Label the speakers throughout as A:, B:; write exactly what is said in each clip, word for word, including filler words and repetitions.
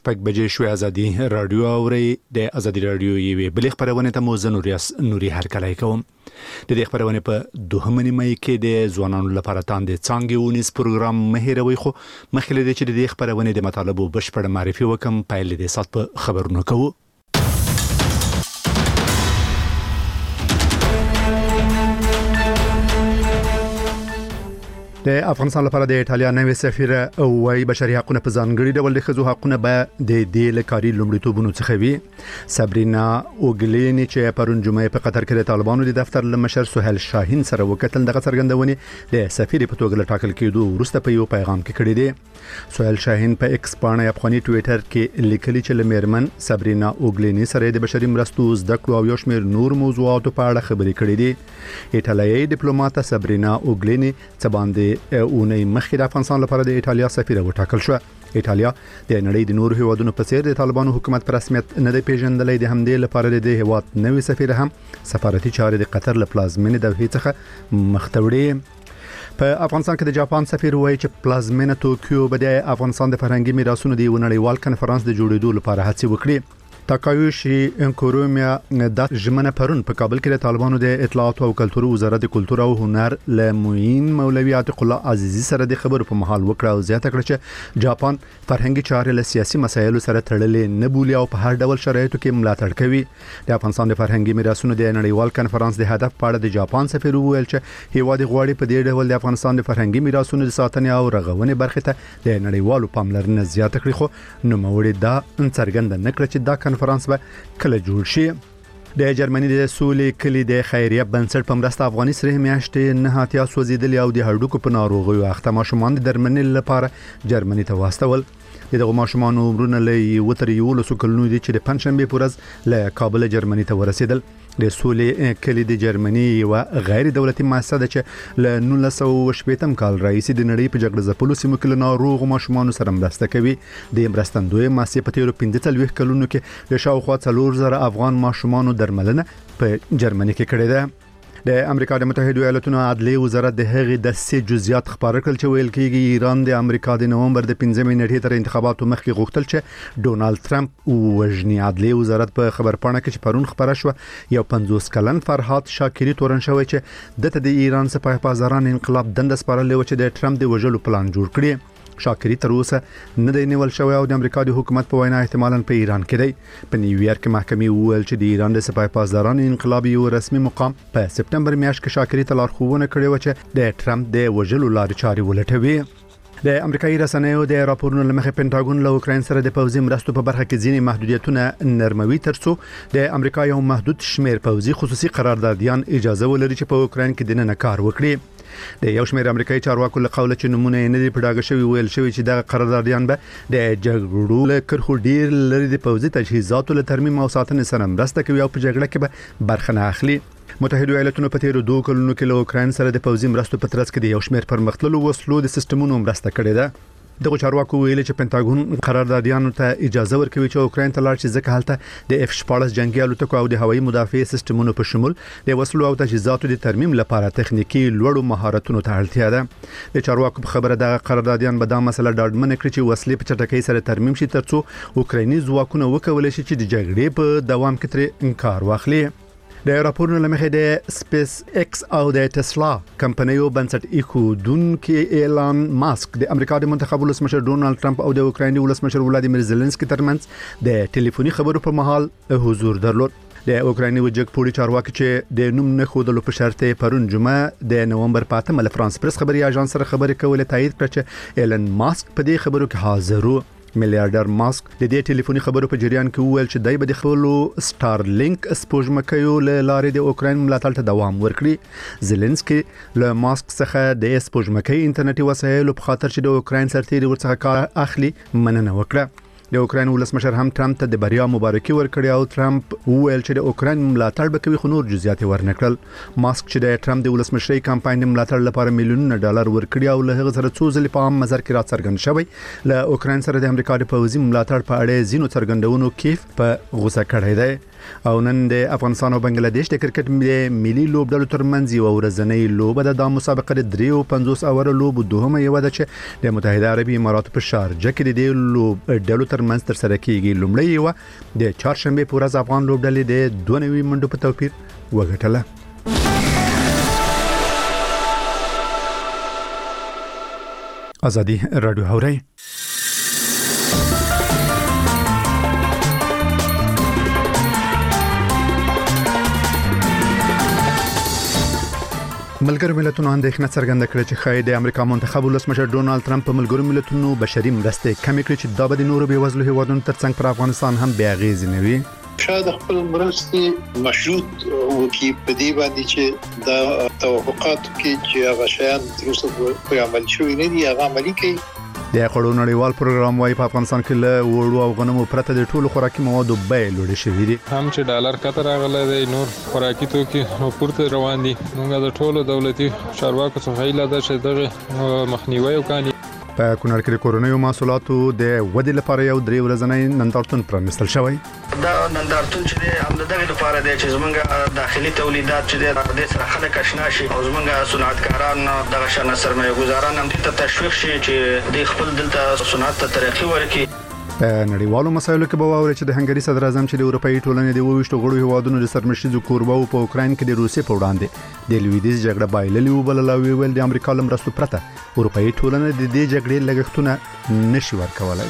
A: پک بجې شوې ازادي رادیو اوري د ازادي رادیو یوې بلې خبرونه ته موزه نوریاس نوري هرکلای کوم د دې خبرونه په دوهمه نیمه کې د ځوانانو لپاره تاندې څنګه ونیس پروګرام مهیروي خو مخکې د چې د دې خبرونه د مطالبو بشپړ معرفي وکم پایل د سات په خبرونه کوو. د افغانستان لپاره د ایټالیا نوې سفیره او وايي بشري حقوقو په ځانګړي ډول د ښځو حقوقو به د دې لکاري لومړیتوبونو څخه وي. سابرینا اوګلینی چې پرون جمعې په قطر کې د طالبانو د دفتر لمشر سهیل شاهین سره وکتل دغه څرګندونې د سفیر په توګه ټاکل کېدو وروسته په یو پیغام کې کړی دی. سهیل شاهین په ایکس باندې افغاني ټوئیټر کې لیکلي چې لمرمن سابرینا اوګلینی سره د بشري مرستو زده کړو او یو شمېر نور موضوعاتو په اړه خبرې کړې دي. ایټالیایی ډیپلوماټ سابرینا اوګلینی څه باندې اونۍ مخکې د افغانستان لپاره د ایټالیا سفیره وټاکل شو. ایټالیا د نړۍ د نورو هیوادونو په څیر د طالبانو حکومت پر رسمیت نه دی پیژندلې د همدې لپاره د هیواد نوې سفیره هم سفارتي چارې د قطر له پلازمینې د هیڅ څخه مختوړي. په افغانستان کې د جاپان سفیر وایي چې پلازمینه توکیو به د افغانستان د فرهنګي میراثونو د نړیوال کنفرانس د جوړېدو لپاره هڅې وکړي. تاکایوشي انکورومیا د ژمنه پرون په کابل کې د طالبانو د اطلاعات او کلتور وزارت د کلتور او هنر له معین مولوي عتیق الله عزیزی سره د خبرو په محل وکړه او زیاته کړه چې جاپان فرهنګي چارې له سیاسي مسایلو سره تړلې نه بولي او په هر ډول شرایطو کې ملاتړ کوي. د افغانستان د فرهنګي میراثونو د نړیوال کنفرانس د هدف په اړه د جاپان سفیر وویل چې هیواد غواړي په دې ډول د افغانستان د فرهنګي میراثونو د ساتنې او رغونې برخه ته د نړیوالو پاملرنه زیاته کړي خو نو موړي دا څرګنده نکړه چې دا کنفرانس به کله جوړ شي. د جرمني د سولې کلی د خیریه بنسټ په مرسته افغاني سره میاشتې نه هاتیا سوځیدل او د هډوکو په ناروغیو اخته ماشومان د درملنې لپاره جرمني ته واستول. دغه ماشومان عمرونه له وتر یو لسو کلونو دي چې د پنځشنبه پورز له کابل جرمني ته ورسېدل. د سولې کلی د جرمني یو غیر دولتي مؤسسه ده چې له نولس سوه شپږم کال راهیسې د نړۍ په جګړه ځپلو سیمو کې له ناروغو ماشومانو سره مرسته کوي. د مرستندوی مؤسسې په تیرو پنځه څلوېښت کلونو کې د شاوخوا څلور زره افغان ماشومانو درملنه په جرمني کې کړې ده. د امریکا د متحده ایالاتونو عدلیه وزارت د هغې د سې جزئیات خبره کړل چې ویل کېږي ایران د امریکا د نومبر د پنځمې نیټې تر انتخاباتو مخکې غوښتل چې ډونالد ټرمپ وژني. عدلیه وزارت په خبرپاڼه کې چې پرون خبره شو یو پنځوس کلن فرهاد شاکری تورن شوی چې دته د ایران سپاه پاسداران انقلاب دند سپارلې و چې د ټرمپ د وژلو پلان جوړ کړي. شاکری تر اوسه نه دی نیول شوی او د امریکا د حکومت په وینا احتمالاً په ایران کې دی. په نیویارک محکمې وویل چې د ایران د سپاه پاسداران انقلاب یو رسمي مقام په سپتمبر میاشت کې شاکری ته لارښوونه کړې و چې د ټرمپ د وژلو لارې چارې ولټوي. د امریکایي رسنیو د راپورونو لمخې پینټاګون له اوکراین سره د پوځي مرستو په برخه کې ځینې محدودیتونه نرموي ترڅو د امریکا یو محدود شمیر پوځي خصوصي قراردادیان اجازه ولري چې په اوکراین کې دننه کار وکړي. د یو شمیر امریکایي چارواکو له قوله چې نمونه نه دی پډاګه شوی ویل شوی چې دغه قراردادیان به د جګړو له کرخو ډیر لري د پوځي تجهیزاتو له ترمیم او ساتنې سره مرسته کوي او په جګړه کې به برخه نه اخلي. متحده ایالاتونو په تیرو دوه کلونو کې له اوکراین سره د پوځي مرستو په ترڅ کې د یو شمیر پرمختللو وسلو د سیستمونو مرسته کړې ده. دغه چارواکو ویل چې پینټاګون قراردادیانو ته اجازه ورکوي چې اوکراین ته لاړ شي ځکه هلته د اف شپاړس جنگي الوتکو او د هوایي مدافع سیستمونو په شمول د وسلو او تجهیزاتو د ترمیم لپاره تخنیکی لوړو مهارتونو ته اړتیا ده. د چارواکو په خبره د قراردادیان به دا مسله ډاډمن کړي چې وسلې په چټکۍ سره ترمیم شي ترڅو اوکرایني ځواکونه وکولای شي چې د جګړې په دوام کې تر انکار واخلي. د راپورونو لمخې د سپیس ایکس او د ټسلا کمپنیو بنسټ ایښودونکي ایلان ماسک د امریکا د منتخب ولسمشر ډونالد ټرمپ او د اوکرایني ولسمشر ولادیمیر زيلنسکي ترمنځ د ټلیفوني خبرو په مهال حضور درلود. د اوکرایني وجګ پوری چارواکي چې د نوم نه خودلو په شرط پرون جمعه د نومبر په اتمه له فرانس پریس خبري اژانس سره خبرې کولې تایید کړ چې ایلان ماسک په دې خبرو کې حاضر و. میلیارډر ماسک د دې ټلیفوني خبرو په جریان کې وویل چې دای به د خپل سټارلینک سپوږمکیو له لارې د اوکراین ملاتړ ته دوام ورکړي. زيلنسکي له ماسک څخه د سپوږمکۍ انټرنیټي وسایلو په خاطر چې د اوکراین سرتیري ورڅخه کار اخلي مننه وکړه. د اوکراین ولسمشر هم ټرمپ ته د بریا مبارکي ورکړه او ټرمپ وویل چې د اوکراین ملاتړ به کوي خو نور جزئیات ورنکړل. ماسک چې د ټرمپ د ولسمشرۍ کمپاین ملاتړ لپاره میلیونونه ډالر ورکړي او له هغه سره څو ځلې په عام نظر کې راڅرګند شوی له اوکراین سره د امریکا د پوځي ملاتړ په اړه زینو څرګندونو کیف په غوسه کړی دی. او نن د افغانستان او بنگلاديش د کرکټ ملي لوبډلو ترمنځ یو ورځنۍ لوبه د مسابقه د درې او پنځوس اوور لوب دوهمه یو ده چې د متحده عربي اماراتو په شارجه کې د لوبډلو ترمنځ تر سره کیږي. لومړی یو د چهارشنبه په ورځ افغان لوبډلې د دوه نوي منډو په توپیر وګټله. ازادي رادیو هوري ملګرو ملتونو اندېښنه څرګنده کړې چې خای د امریکا منتخب ولسمشر ډونالد ټرمپ په ملګرو ملتونو بشري مرستې کمې کړې چې دا به د نورو بېوزلو هیوادونو ترڅنګ پر افغانستان هم بې اغېزې نه وي.
B: شاید خپل مرستې مشروط وکي په دې باندې چې د توافقاتو کې چې هغه شیان تر اوسه په عمل شوي نه دي هغه عملي کوي.
A: د خوړو نړیوال پروګرام وايي په افغانستان کې له وړو او غنمو پرته د ټولو خوراکي موادو بیې لوړې شوې دي.
C: هم چې ډالر کتر راغلی دی نور خوراکي توکي پورته روان دي. موږ د ټولو دولتي چارواکو څخه هیله ده چې دغه مخنیوي وکړي.
A: په کونړ کې د کورونیو محصولاتو د ودې لپاره یو درې ورځنی نندارتون پرانیستل شوی.
D: دا نندارتون چې هم دغه لپاره دی چې زمونږ داخلي تولیدات چې د سره خلک آشنا شي او زمونږ صنعتکاران دغه شان سرمایه گذاران هم ته تشویق شي چې د خپل دلته صنعت ته ترقی ورکړي.
A: په نړیوالو مسایلو کې به واوري چې د هنګري صدر اعظم چې د اروپאי ټولنې د وویشتو غړو هیوادونو د سرمشيزو کوربو په اوکرين کې د روسي په وړاندې د لویدیز جګړه بایللې وبللې ویل د امریکا لمرستو پرته اروپאי ټولنه د دې جګړې لګښتونه نشي ورکولای.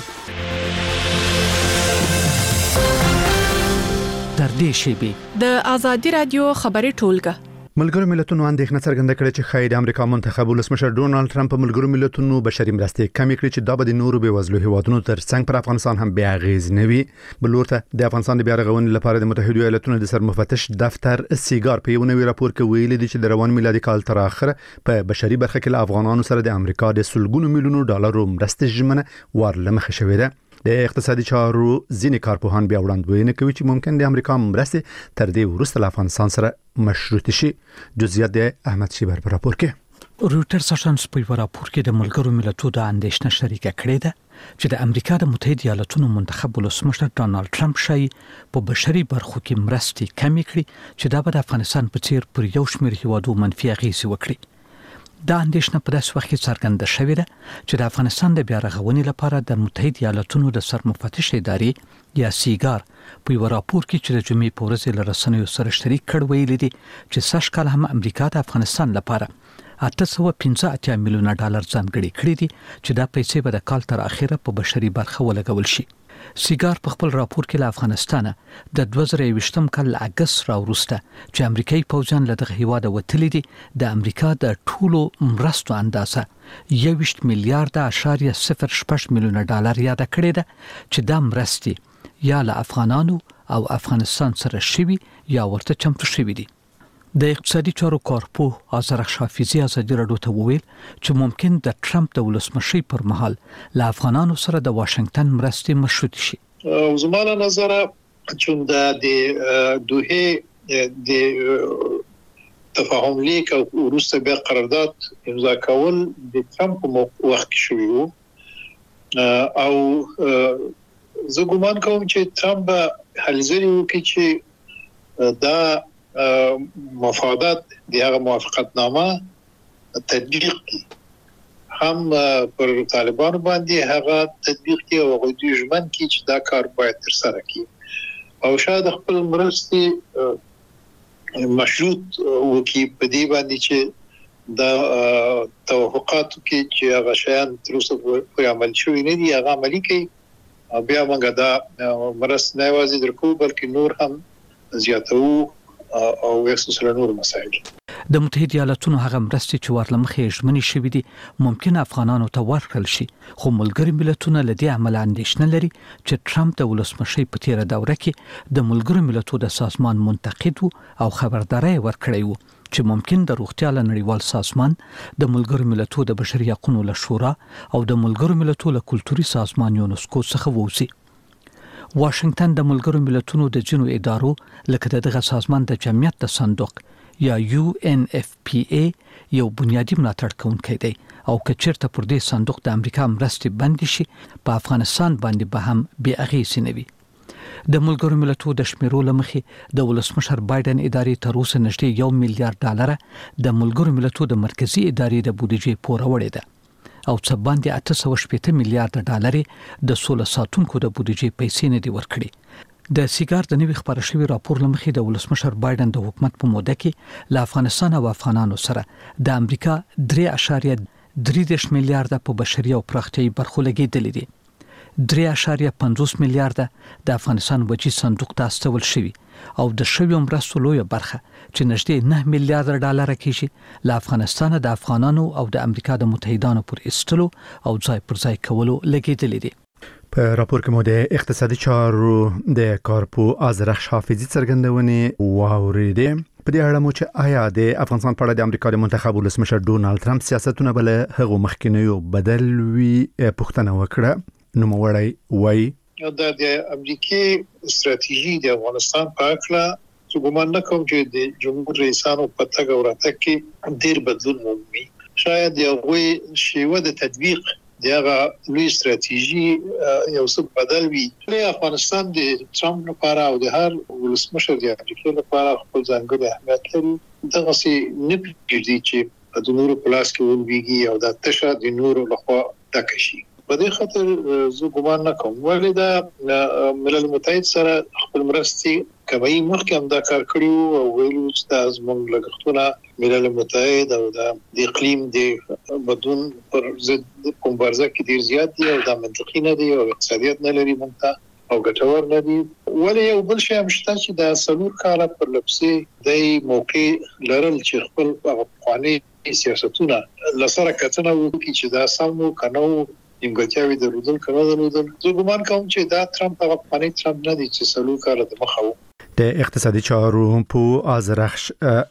E: تر دې شی به د ازادي رادیو خبري ټولګه
A: ملګرو ملتونو اندېښنه څرګنده کړې چې خای د امریکا منتخب ولسمشر ډونالد ټرمپ ملګرو ملتونو بشري مرستې کمې کړې چې دا به د نورو بېوزلو هیوادونو ترڅنګ پر افغانستان هم بې اغېز نه وي. بلورته د افغانستان د بیا رغونې لپاره د متحده ایالاتونو د سرمفتش دفتر سیګار په یو نوي راپور کې ویلي دي چې د روان میلادي کال تر اخره په بشري برخه کې له افغانانو سره د امریکا د سلګونو میلیونو ډالرو مرستې ژمنه ورلمخه شوې ده. د اقتصادي چارو ځینې کارپوهان بیا وړاندوینه کوي چې ممکن د امریکا مرستې تر دې وروسته له افغانستان سره مشروط شي. جزئیات د احمد شیبر په راپور کې.
E: رويټرز اژانس په راپور کې د ملګرو ملتونو د اندېښنه شریکه کړې ده چې د امریکا د متحده ایالاتونو منتخب ولسمشر ډونالد ټرمپ شای په بشري برخو کې مرستې کمې کړې چې دا به د افغانستان په څیر پر یو شمېر هیوادو منفي اغېز وکړي. دا اندېښنه په داسې وخت کې څرګنده شوې ده چې د افغانستان د بیا رغونې لپاره د متحده ایالاتونو د سرمفتش ادارې یا سیګار په یو راپور کې چې د جمعې په ورځ له رسنیو سره شریک کړ ویلي دي چې سږ کال هم امریکا د افغانستان لپاره اته سوه پنځه اتیا میلیونه ډالر ځانګړي کړي دي چې دا پیسې به د کال تر اخره په بشري برخه ولګول شي. سیګار په خپل راپور کې له افغانستان د دوه زره یوویشتم کال له اگست راوروسته چې امریکایي پوځیان له دغه هیواد وتلي دي د امریکا د ټولو مرستو اندازه یوویشت میلیارډ اشاریه صفر شپږ میلیونه ډالر یاد کړی ده چې دا مرستې یا له افغانانو او افغانستان سره شوي یا ورته چمتو شوي دي. د اقتصادي چارو کارپوه آذر شافیزی ازادي رادیو ته وویل چې ممکن د ټرمپ د ولسمشي پر مهال له افغانانو سره د واشنگټن مرستې مشروط شي.
B: زموږ نظر چې د دوه د تفاهم لیک او وروسته بیا قرارداد امضا کول د ټرمپ په وخت کې شوی وو او زه ګومان کوم چې ټرمپ هلزري وکړي چې دا مفادات د هغه موافقتنامه تطبیق کی هم پر طالبانو باندې هغه تطبیق کی او هغه د ژمن کی چې دا کار باید تر سره کی او شاید خپل مرستې مشروط وکي په دې باندې چې دا توافقاتو کې چې هغه شیان تر اوسه په عمل شوي نه دي هغه عملي کوي بیا موږ دا مرستې نه یوازې درکو بلکې نور هم زیاتو او وسوسه نور مسائل.
E: د متحده ایالاتونو هغه مرستې چې ورلمخې ژمنې شوې دي ممکن افغانانو ته ورکړل شي خو ملګري ملتونه له دې عمل اندېښنه لري چې ټرمپ د ولسمشي په تیره دوره کې د ملګرو ملتونو د سازمان منتقد او خبرداري ورکړی وو چې ممکن د روغتیا له نړیوال سازمان د ملګرو ملتونو د بشري حقوقو له شورا او د ملګرو ملتونو له کلتوري سازمان یونسکو څخه ووځي. واشنگټن د ملګرو ملتونو د جنو ادارو لکه دغه سازمان د جمعیت د صندوق یا یو ان اف پی ای یو بنیادی ملاتړ کوونکی دی او کچیرته پر دې صندوق د امریکا مرستې بند شي په افغانستان باندې به هم بې اغېزې نه وي. د ملګرو ملتونو د شمیرو لمخې د ولسمشر بایدن ادارې تر اوسه نږدې یو میلیارډ ډالر د ملګرو ملتونو د مرکزی ادارې د بودیجې پوره وړي ده او څه باندې اته سوه شپږ میلیارډ ډالر د سوله ساتونکو د بودیجې پیسې نه دي ورکړي. د سیګار د نوي خبر شوی راپور لمخې د ولسمشر بایدن د حکومت په موده کې له افغانستان او افغانانو سره د امریکا درې اعشاریه درې میلیارډ په بشري او پراختیايي برخو لګیدلې دي. درې اعشاریه پنځوس میلیارډ د افغانستان بچي صندوق ته استول شوی او د شوی مرستو لویه برخه چې نږدې نه میلیارډ ډالر کېږي له افغانستان د افغانانو او د امریکا د متحدانو پر استلو او ځای پر ځای کولو لګیدلې دي.
A: په راپور کې مو د اقتصادي چارو د کارپو ازرخش حافظي څرګندونې واوریدې. په دې اړه مو چې آیا د افغانستان په اړه د امریکا د منتخب ولسمشر ډونالد ټرمپ سیاستونه بل هغه مخکینیو بدل وی پښتنه وکړه. نو موړی وای
B: دا د امریکای استراتیژي د افغانستان په اړه چې ګومان نه کوم چې د جمهور رئیسانو په تګ او راتګ کې ډیر بدلون مومي. شاید یو شیوه د تطبیق دغه لوی استراتیژي یو څه بدل وي. له افغانستان د ټرمپ لپاره او د هر ولسمشر د امریکا لپاره خپل ځانګړی اهمیت لري. دغه سي نه پیږي چې د نورو پلاس کې ولويږي او د تشه د نورو لخوا دکشي. په دې خاطر زه ګومان نه کوم ولې دا ملل متحد سره خپل مرستي کوي مخکې هم دا کار کړیو او ویلو چې د زموږ لګښتونه ملل متحد او د اقلیم د بدلون پر ضد مبارزه کې ډیر زیات دي او دا منطقي نه دي او اقتصادیت نه لري مونږ او ګټور نه دي. ولې یو بل شی هم شته چې د سلور کاله پر لپسې د موقع لرل چې خپل افغاني سیاستونه لسره کتنه وکړي چې دا سمو کنو نیمګړتیاوي درلودل کنه درلودل. زه ګومان کوم چې دا ټرمپ هغه افغاني ټرمپ نه دی چې سلور کاله د مخاو.
A: د اقتصادي چارو په ازرخش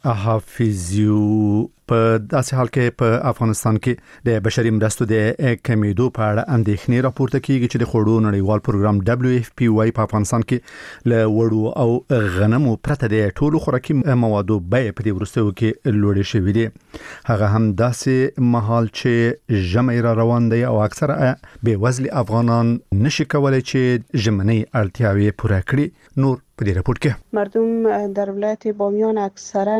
A: حافظیو په داسې حال کې په افغانستان کې د بشري مرستو د کمیدو په اړه اندېښنې راپورته کیږي چې د خوړو نړیوال پروګرام دبليو اف پی واي په افغانستان کې له وړو او غنمو پرته د ټولو خوراکي موادو بیې په دې وروستیو کې لوړې شوې دي. هغه هم داسې مهال چې ژمی را روان دی او اکثره بې وزلي افغانان نشي کولای چې ژمنۍ اړتیاوې پوره کړي. نور په دې راپور کې
F: مردم در ولایت بامیان اکثرا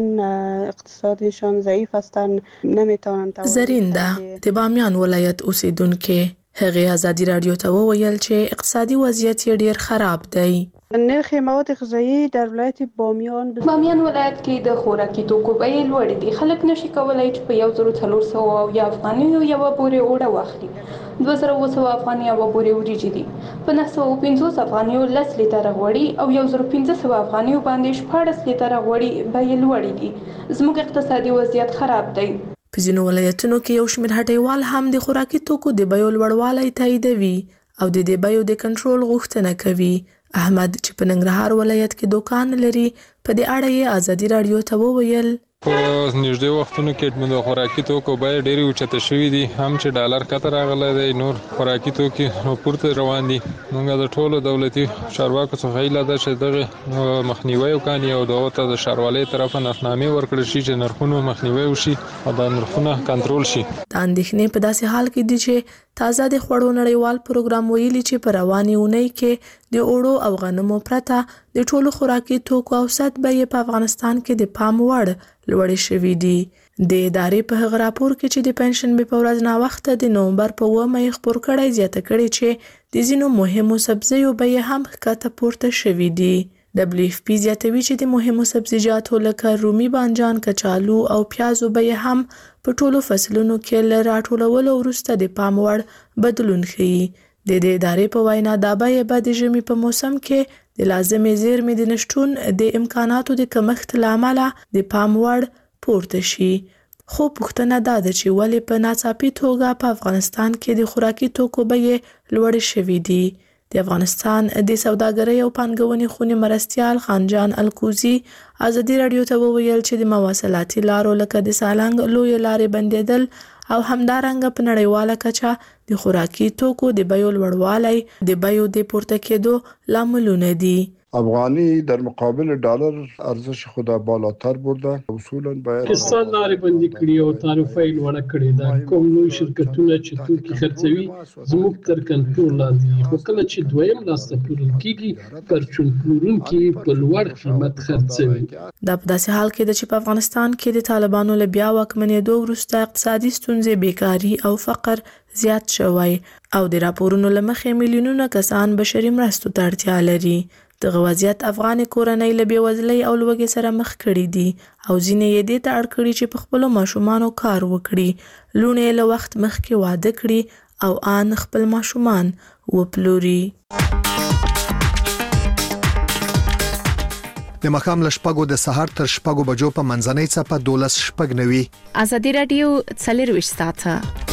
F: اقتصادشان ضعیف هستند نمیتونند.
G: زرینده د بامیان ولایت اوسیدونکو هغه ازادي رادیو ته وویل چې اقتصادي وضعیت ډیر خراب دی.
F: نرخ مواد غذایی در ولایت بامیان
H: بامیان ولایت کې د خوراکي توکو بیې لوړې دي. خلک نشي کولای چې په یو زرو څلور سوه او یا افغاني یو بورې اوړه واخلي. دوه زره اوه سوه افغاني یو بورې وریجې دي. په نهه سوه پنځوس افغاني لس لیټره غوړي او یو زر پنځه سوه افغاني باندې شپاړس لیټره غوړي بیې لوړې دي. زموږ اقتصادي وضعیت خراب دی.
G: په ځینو ولایتونو کې یو شمېر هټیوال هم د خوراکي توکو د بیو لوړوالی تاییدوي او د دې بیو د کنټرول غوښتنه کوي. احمد چې په ننګرهار ولایت کې دوکان لري په دې اړه یې ازادي رادیو ته وویل
C: په نږدې وختونو کې د خوراکي توکو بیې ډېرې اوچته شوي دي. هم چې ډالر کته راغلی دی نور خوراکي توکي پورته روان دي. موږ د ټولو دولتي چارواکو څخه هیله ده چې دغه مخنیوي وکړي او دغه ته د ښاروالۍ طرفه نرخنامې ورکړل شي چې نرخونو مخنیوي وشي او د نرخونه کنټرول شي.
G: د اندېښنې په داسې حال کې دي چې تازه د خوړو نړیوال پروګرام ویلي چې په روانې اونۍ کې د اوړو او غنمو پرته د ټولو خوراکي توکو اوسط بیې په افغانستان کې د پام وړ لوړې شوې دي. د ادارې په هغه راپور کې چې د پنځشنبې په ورځ ناوخته د نومبر په اوومه یې خپور کړی زیاته کړې چې د ځینو مهمو سبزیو بیې هم ښکته پورته شوې دي. دبليو اف پی زیاتوي چې د مهمو سبزیجاتو لکه رومي بانجان، کچالو او پیازو بیې هم په ټولو فصلونو کې له راټولولو وروسته د پام وړ بدلون ښیي. د دې ادارې په وینا دا بیې به د ژمي په موسم کې د لازمې زیرمې د نشتون د امکاناتو د کمښت له امله د پام وړ پورته شي. خو پوښتنه دا ده چې ولې په ناڅاپي توګه په افغانستان کې د خوراکي توکو بیې لوړې شوې دي. د افغانستان د سوداګرۍ او پانګونې خونې مرستیال خانجان الکوزي ازادي رادیو ته وویل چې د مواصلاتي لارو لکه د سالنګ لویې لارې بندېدل او همدارنګه په نړیواله کچه د خوراکي توکو د بیو لوړوالی د بیو د پورته کېدو لاملونه دي.
I: افغانی در مقابل ډالر ارزش خود بالاتر برده. اصولا باید
J: پاکستان لارې بندي کړي او تعرفه یې لوړه کړې ده. کوم لوی شرکتونه چې توکي خرڅوي زموږ تر کنټرول لاندې، خو کله چې دویم لاس ته پلورل کیږي پرچون پلورونکي په لوړ قیمت خرڅوي.
G: دا په داسې حال کې ده چې په افغانستان کې د طالبانو له بیا واکمنېدو وروسته اقتصادي ستونزې، بیکاري او فقر زیات شوی او د راپورونو له مخې میلیونونه کسان بشري مرستو ته اړتیا لري. دغه وضعیت افغان کورنۍ له بېوزلۍ او لوږې سره مخ کړي دي او ځینې یې دې ته اړ کړي چې په خپلو ماشومانو کار وکړي، لوڼې یې له وخت مخکې واده کړي او آن خپل ماشومان وپلوري.
K: د مخام له شپږو د سهار تر شپږو بجو په منځنۍ څپه دولس شپږ نوي.
L: ازادي راډیو څلرویشت ساعته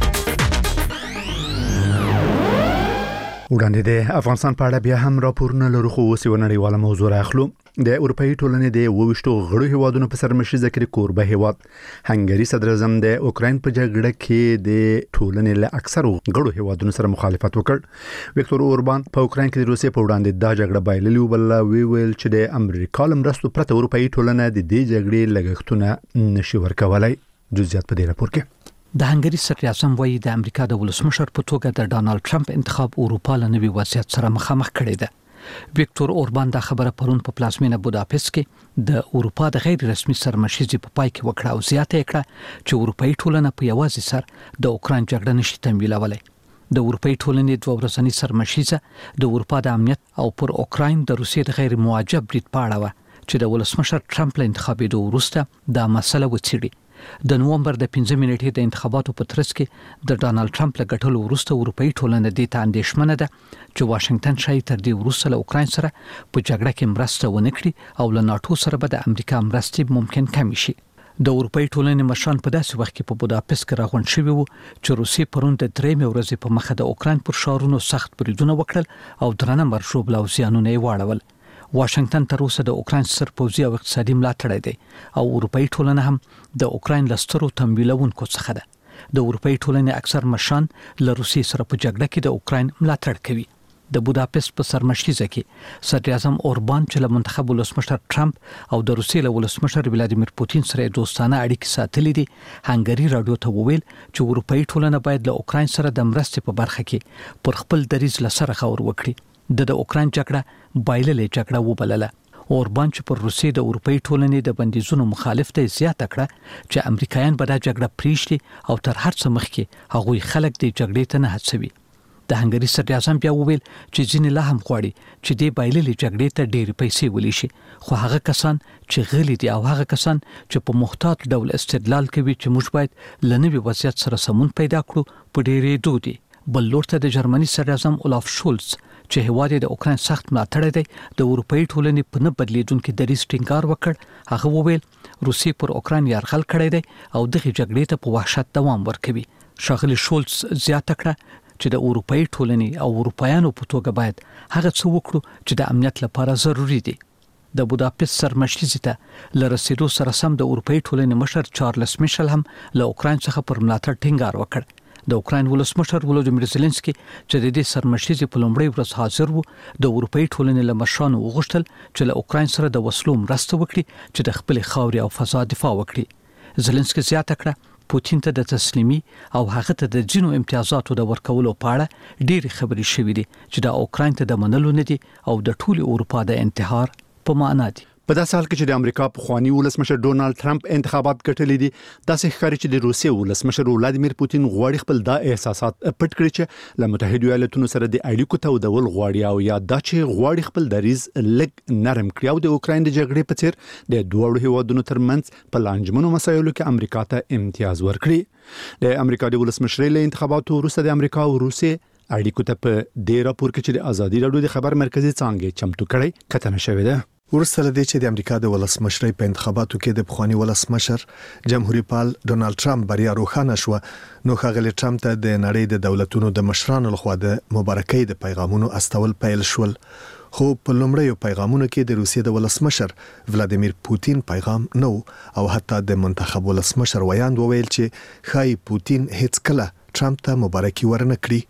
A: وړاندې د افغانستان په اړه بیا هم راپورونه لرو، خو اوس یو نړیواله موضوع راخلو. د اروپאי ټولنې د وویشتو غړو هیوادونو په سرمشیزه کې کوربه هیواد هنګری صدر اعظم د اوکراین په جګړه کې د ټولنې له اکثرو غړو هیوادونو سره مخالفت وکړ. ویکتور اوربان په اوکراین کې د روسیې په وړاندې دا جګړه بایللې او بل ویل چې د امریکا لمرستو پرته اروپאי ټولنه د دې جګړې لګښتونه نشي ورکولای. جزئیات په دې راپور کې.
E: د هنګری صدر اعظم وایي د امریکا د ولسمشر په توګه د ډانلډ ټرمپ انتخاب اروپا له نوي وضعیت سره مخامخ کړی دی. ویکتور اوربان دا خبره پرون په پلازمینه بوداپست کې د اروپا د غیر رسمي سرمشیزې په پای کې وکړه او زیاته کړه چې اروپאי ټولنه په یوازې سر د اوکراین جګړه نشي تمویلولای. د اروپאי ټولنې دوه ورځنی سرمشیزه د اروپا د امنیت او پر اوکراین د روسیې د غیر موجب برید پاړه و چې د ولسمشر ټرمپ له انتخابېدو وروسته دا مسله وڅېړي. د نومبر د پنځه نیټې د انتخاباتو په ترڅ کې د ډانلډ ټرمپ له ګټلو وروسته اروپאי ټولنه د ته اندېښمنه ده چې واشنگټن شاید تر دې وروسته له اوکراین سره په جګړه کې مرسته ونه کړي او له ناتو سره به د امریکا مرستې ممکن کم شي. د اروپאי ټولنې مشران په داسې وخت کې په بوداپست کې راغونډ شوي وو چې روسیې پرون د درېمې ورځې په مخه د اوکراین پر ښارونو سخت بریدونه وکړل او درنه مرشوب او زیانونه یې واړول. واشنگټن تر اوسه د اوکراین سر پوځي او اقتصادي ملاتړ دی او اروپאי ټولنه هم د اوکراین لسترو تمویلونکو څخه ده. د اروپאי ټولنې اکثر مشران له روسیې سره په جګړه کې د اوکراین ملاتړ کوي. د بوداپست په سرمشیزه کې صدر اعظم اوربان چې له منتخب ولسمشر ټرمپ او د روسیې له ولسمشر ولادیمیر پوتین سره دوستانه اړیکې ساتلې دي، هنګری رادیو ته وویل چې اروپאי ټولنه باید له اوکراین سره د مرستې په برخه کې پر خپل دریځ لسره خبر وکړي. د د اوکراین جګړه بایللې جګړه وبلله. اوربان چې پر روسیې د اروپאי ټولنې د بندیزونو مخالف دی زیاته کړه چې امریکایان به دا جګړه پریږدي او تر هر څه مخکې هغوی خلک د جګړې ته نه هڅوي. د هنګری صدر اعظم بیا وویل چې ځینې لا هم غواړي چې د بایللې جګړې ته ډېر پیسې ولي شي، خو هغه کسان چې غلي دي او هغه کسان چې په محتاط ډول استدلال کوي چې موږ باید له نوي وضعیت سره سمون پیدا کړو په ډېرې دودي. بل لور ته د جرمني صدر اعظم اولاف شولز چې هواد د اوکراین سخت ملاتړ دی د اروپאי ټولنې په نه بدلیدونکو دریځ ټینګار وکړ. هغه وویل روسیې پر اوکراین یرغل کړی دی او دغه جګړې ته په وحشت دوام ورکوي. ښاغلي شولز زیاته کړه چې د اروپאי ټولنې او اروپایانو په توګه باید هغه څه وکړو چې د امنیت لپاره ضروری دي. د بوداپست سرمشیزې ته له رسیدو سره سم د اروپאי ټولنې مشر چارلس میشل هم له اوکراین څخه پر ملاتړ ټینګار وکړ. د اوکراین ولسمشر ولودیمیر زيلنسکي چې د دې سرمشیزې په لومړۍ ورځ حاضر وو د اروپאי ټولنې له مشرانو وغوښتل چې له اوکراین سره د وسلو مرسته وکړي چې د خپل خاورې او فضا دفاع وکړي. زيلنسکي زیاته کړه پوتین ته د تسلیمي او هغه ته د جنو امتیازاتو د ورکولو په اړه ډېری خبرې شوې دي چې د اوکراین ته د منلو نه دي او د ټولي اروپا د انتحار په معنا دي.
A: په داسې حال کې چې د امریکا په خواني ولسمشر ډونالد ټرمپ انتخابات ګټلې دي، داسې ښکاري چې د روسیې ولسمشر ولادیمیر پوتین غواړي خپل دا احساسات پټ کړي چې له متحده ایالاتونو سره د اړیکو تودول غواړي او یا دا چې غواړي خپل دریځ لږ نرم کړي او د اوکراین د جګړې په څیر د دوه هیوادونو ترمنځ په لانجمنو مسایلو کې امریکا ته امتیاز ورکړي. د امریکا د ولسمشر له انتخاباتو وروسته د امریکا او روسیې اړیکو ته په ډیر راپور کې چې د ازادي راډیو د خبر مرکزی څانګې چمتو کړي کتنه شوې ده.
K: ورسره د چې د امریکا د ولسمشرۍ په انتخاباتو کې د بخوانی ولسمشر جمهوریت پال ډونالد ټرمپ بریا روښانه شو، نو ښاغلی ټرمپ ته د نړۍ د دولتونو د مشرانو لخوا د مبارکۍ د پیغامونو استول پیل شول. خو په لومړیو پیغامونو کې د روسیې د ولسمشر ولادیمیر پوتین پیغام نو او حتی د منتخب ولسمشر ویاند وویل چې خای پوتین هیڅ کله ټرمپ ته مبارکي ورنه کړی.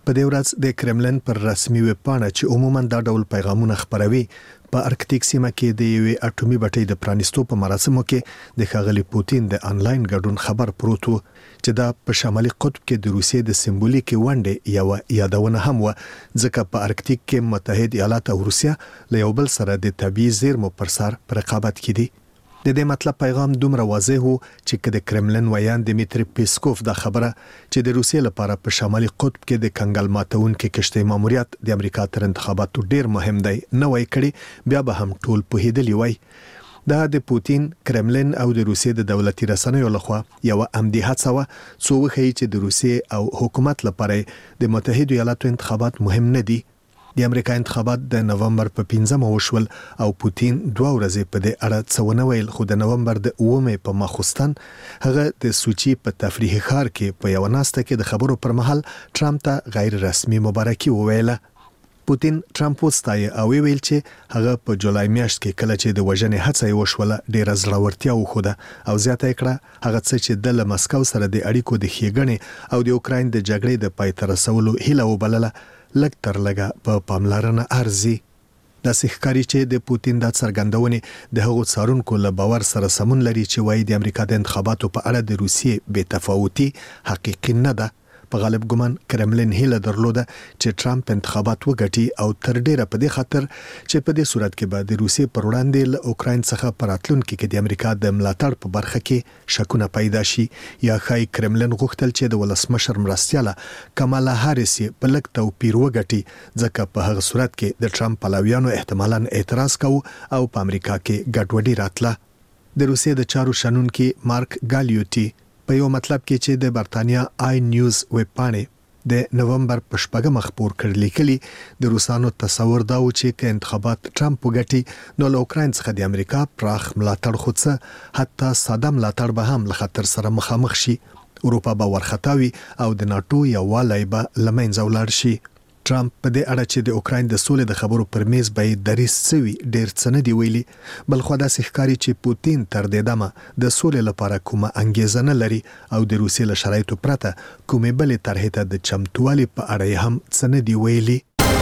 K: په دې ورځ د کرملن پر رسمي ویب پاڼه چې عموما دا ډول پیغامونه خپروي په ارکټیک سیمه کې د یوې اټومي بټۍ د پرانیستو په مراسمو کې د ښاغلي پوتین د انلاین ګډون خبر پروت و چې دا په شمالي قطب کې د روسیې د سمبولیک ونډې یو یادونه هم و ځکه په ارکټیک کې متحد ایالات او روسیا له یو بل سره د طبیعي زیرمو پر سر په رقابت کې دي. د دې مطلب پیغام دومره واضح وو چې د کرملن ویان دمیتری پیسکوف دا خبره چې د روسیې لپاره په شمالي قطب کې د کنګل ماتونکو کشتۍ ماموریت د امریکا تر انتخاباتو ډیر مهم دی نه وای کړي بیا به هم ټول په هیدلی وای. دا د پوتین کرملن او د روسیې د دولتي رسنیو لخوا یو امدی هڅه و څو وخی چې د روسیې او حکومت لپاره د متحده ایالاتو انتخابات مهم نه دي. د امریکا انتخابات د نومبر په پنځمه وشول او پوتین دوه ورځې په دې اړه څه ونه ویل خو د نومبر د اومې په ماخوستن هغه د سوچي په تفریحي ښار کې په یو ناسته کې د خبرو پر مهال ټرمپ ته غیر رسمي مبارکي وویله. پوتین ټرمپ وستایي او ویل چې هغه په جولای میاشت کې کله چې د وژنې هڅه یې وشوله ډېره زړورتیا وښوده او زیاته یې کړه هغه څه چې د مسکو سره د اړیکو د ښېګڼې او د اوکراین د جګړې د پای ته رسولو هیله وبلله لږ تر لږه په پاملرنه ارزي. د ښکاری چې د پوتین د څرګندونې د هغو څارونکو له باور سره سمون لري چې وایي د امریکا د انتخاباتو په اړه د روسیې بې تفاوتي حقیقي نه ده. په غالب ګمان کرملن هیله درلوده چې ټرمپ انتخابات وګټي او تر ډیره په دې خاطر چې په دې صورت کې به د روسیې پر وړاندې له اوکراین څخه پراتلونکو کې د امریکا د ملاتړ په برخه کې شکونه پیدا شي یا خای کرملن غوښتل چې د ولسمشر مرستیاله کمالا هاریس په لږ توپیر وګټي ځکه په هغه صورت کې د ټرمپ پلویانو احتمالاً اعتراض کوي او په امریکا کې ګډوډي راتله. د روسیې د چارو شنونکي مارک ګالیوټي په یو مطلب کې چې د برتانیا آی نیوز ویب پاڼې د نومبر په شپږمه خبر کړل لیکلي د روسانو تصور دا و چې ک انتخابات ټرمپ وګټي نو له اوکراین څخه د امریکا پراخ ملاتړ خوڅه حتی ساده ملاتړ به هم له خطر سره مخامخ شي. اروپا به ورختاوي او د ناتو یووالی به لمنځه ولاړ شي. ټرمپ په دې اړه چې د اوکراین د سولې د خبرو پر میز به دریس سوي ډیر څه نه دی ویلي بل خو دا ښکاری چې پوتین تر دې دمه د سولې لپاره کومه انګیزه نه لري او د روسیې له شرایطو پرته کومې بلې طرحې ته د چمتووالي په اړه هم څه نه دی ویلي.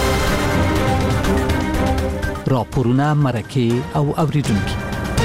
E: راپورونه مرکه او اوریدونکو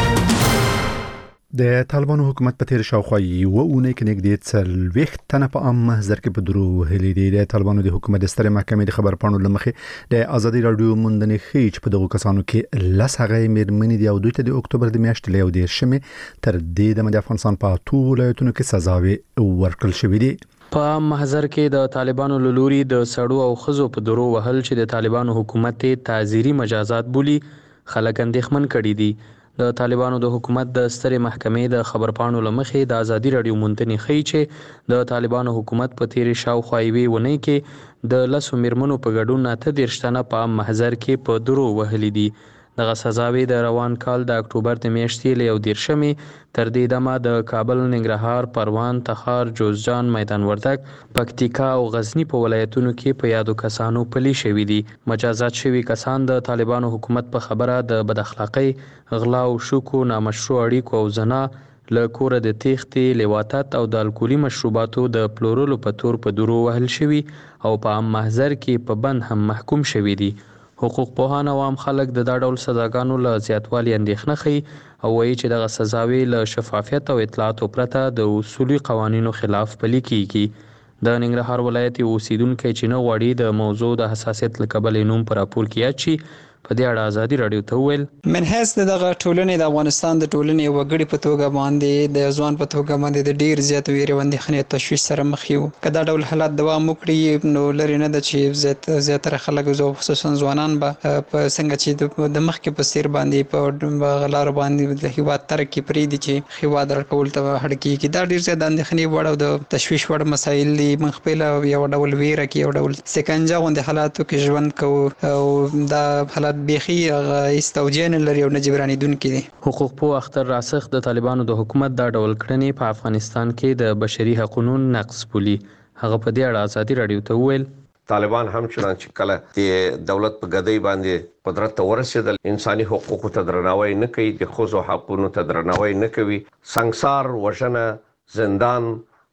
A: د طالبانو حکومت په تیر شاوخوا یو اونۍ کې نږدې څلوېښت تنه په عام محضر کې په درو وهلي دي. د طالبانو د حکومت د سترې محکمې د خبرپاڼو له مخې د ازادي رادیو موندنې ښیي چې په دغو کسانو کې لس هغه میرمنې دي او دوی ته د اکتوبر د میاشتې له یو دېرشمې تر دې دمه د افغانستان په اتو ولایتونو کې سزاوې ورکړل شوې دي.
M: په محضر کې د طالبانو له لوري د سړو او ښځو په درو وهل چې د طالبانو حکومت تعزیري مجازات بولي خلک اندېښمن کړي دي. د طالبانو د حکومت د سترې محکمې د خبرپاڼو له مخې د ازادي رادیو موندنې ښیي چې د طالبانو حکومت په تیرې شاوخوا یوې اونۍ کې د لسو میرمنو په ګډون اته دېرش تنه په عام محضر کې په درو وهلي دي. دغه سزاوې د روان کال د اکتوبر د میاشتې له یو دېرشمې تر دې دمه د کابل، ننګرهار، پروان، تخار، جوزجان، میدان وردګ، پکتیکا او غزنی په ولایتونو کې په یادو کسانو پلي شوي دي. مجازات شوي کسان د طالبانو حکومت په خبره د بد اخلاقۍ، غلا او شوکو، نامشروع اړیکو او زنا، له کوره د تېښتې، لیواتت او د الکولي مشروباتو د پلورلو په تور په درو وهل شوي او په عام محضر کې په بند هم محکوم شوي دي. حقوق پوهان او عام خلک د دا ډول سزاګانو له زیاتوالي اندېښنه ښیي او وایي چې دغه سزاوې له شفافیت او اطلاعاتو پرته د اصولي قوانینو خلاف پلي کیږي. د ننګرهار ولایت یو اوسیدونکی چې نه غواړي د موضوع د حساسیت له کبله نوم په راپور کې یاد شي په دې اړه ازادي رادیو ته وویل
N: من حیث دغه ټولنې د افغانستان د ټولنې یو وګړي په توګه باندې د ځوان په توګه باندې د ډیر زیات ویرې او اندېښنې تشویش سره مخ یو. که دا ډول حالات دوام وکړي نو لري نه ده چې زیات زیاتره خلک خصوصا ځوانان به په څنګه چې د مخکې په سیر باندې په غلار باندې د هیواد ترقي پرېږدي چې هیواد راکول ته هډ کېږي. دا ډیر زیات اندېښنې وړ او د تشویش وړ مسایل دي. من خپله یو ډول ویره کې یو ډول سکنجه غوندې حالاتو کې ژوند کوو او دا حالات بیخي استوجن لري او نه جبرانیدونکي دي.
M: حقوق پوه اختر راسخ د طالبانو د حکومت دا ډول کړنې په افغانستان کې د بشري حقوقو نقض بولي. هغه په دې اړه ازادي رادیو ته وویل
O: طالبان هم چې کله د دولت په ګدۍ باندې قدرت ته ورسېدل انساني حقوقو ته درناوی نه کوي، د ښځو حقونو ته درناوی نه کوي، سنګسار، وژنه، زندان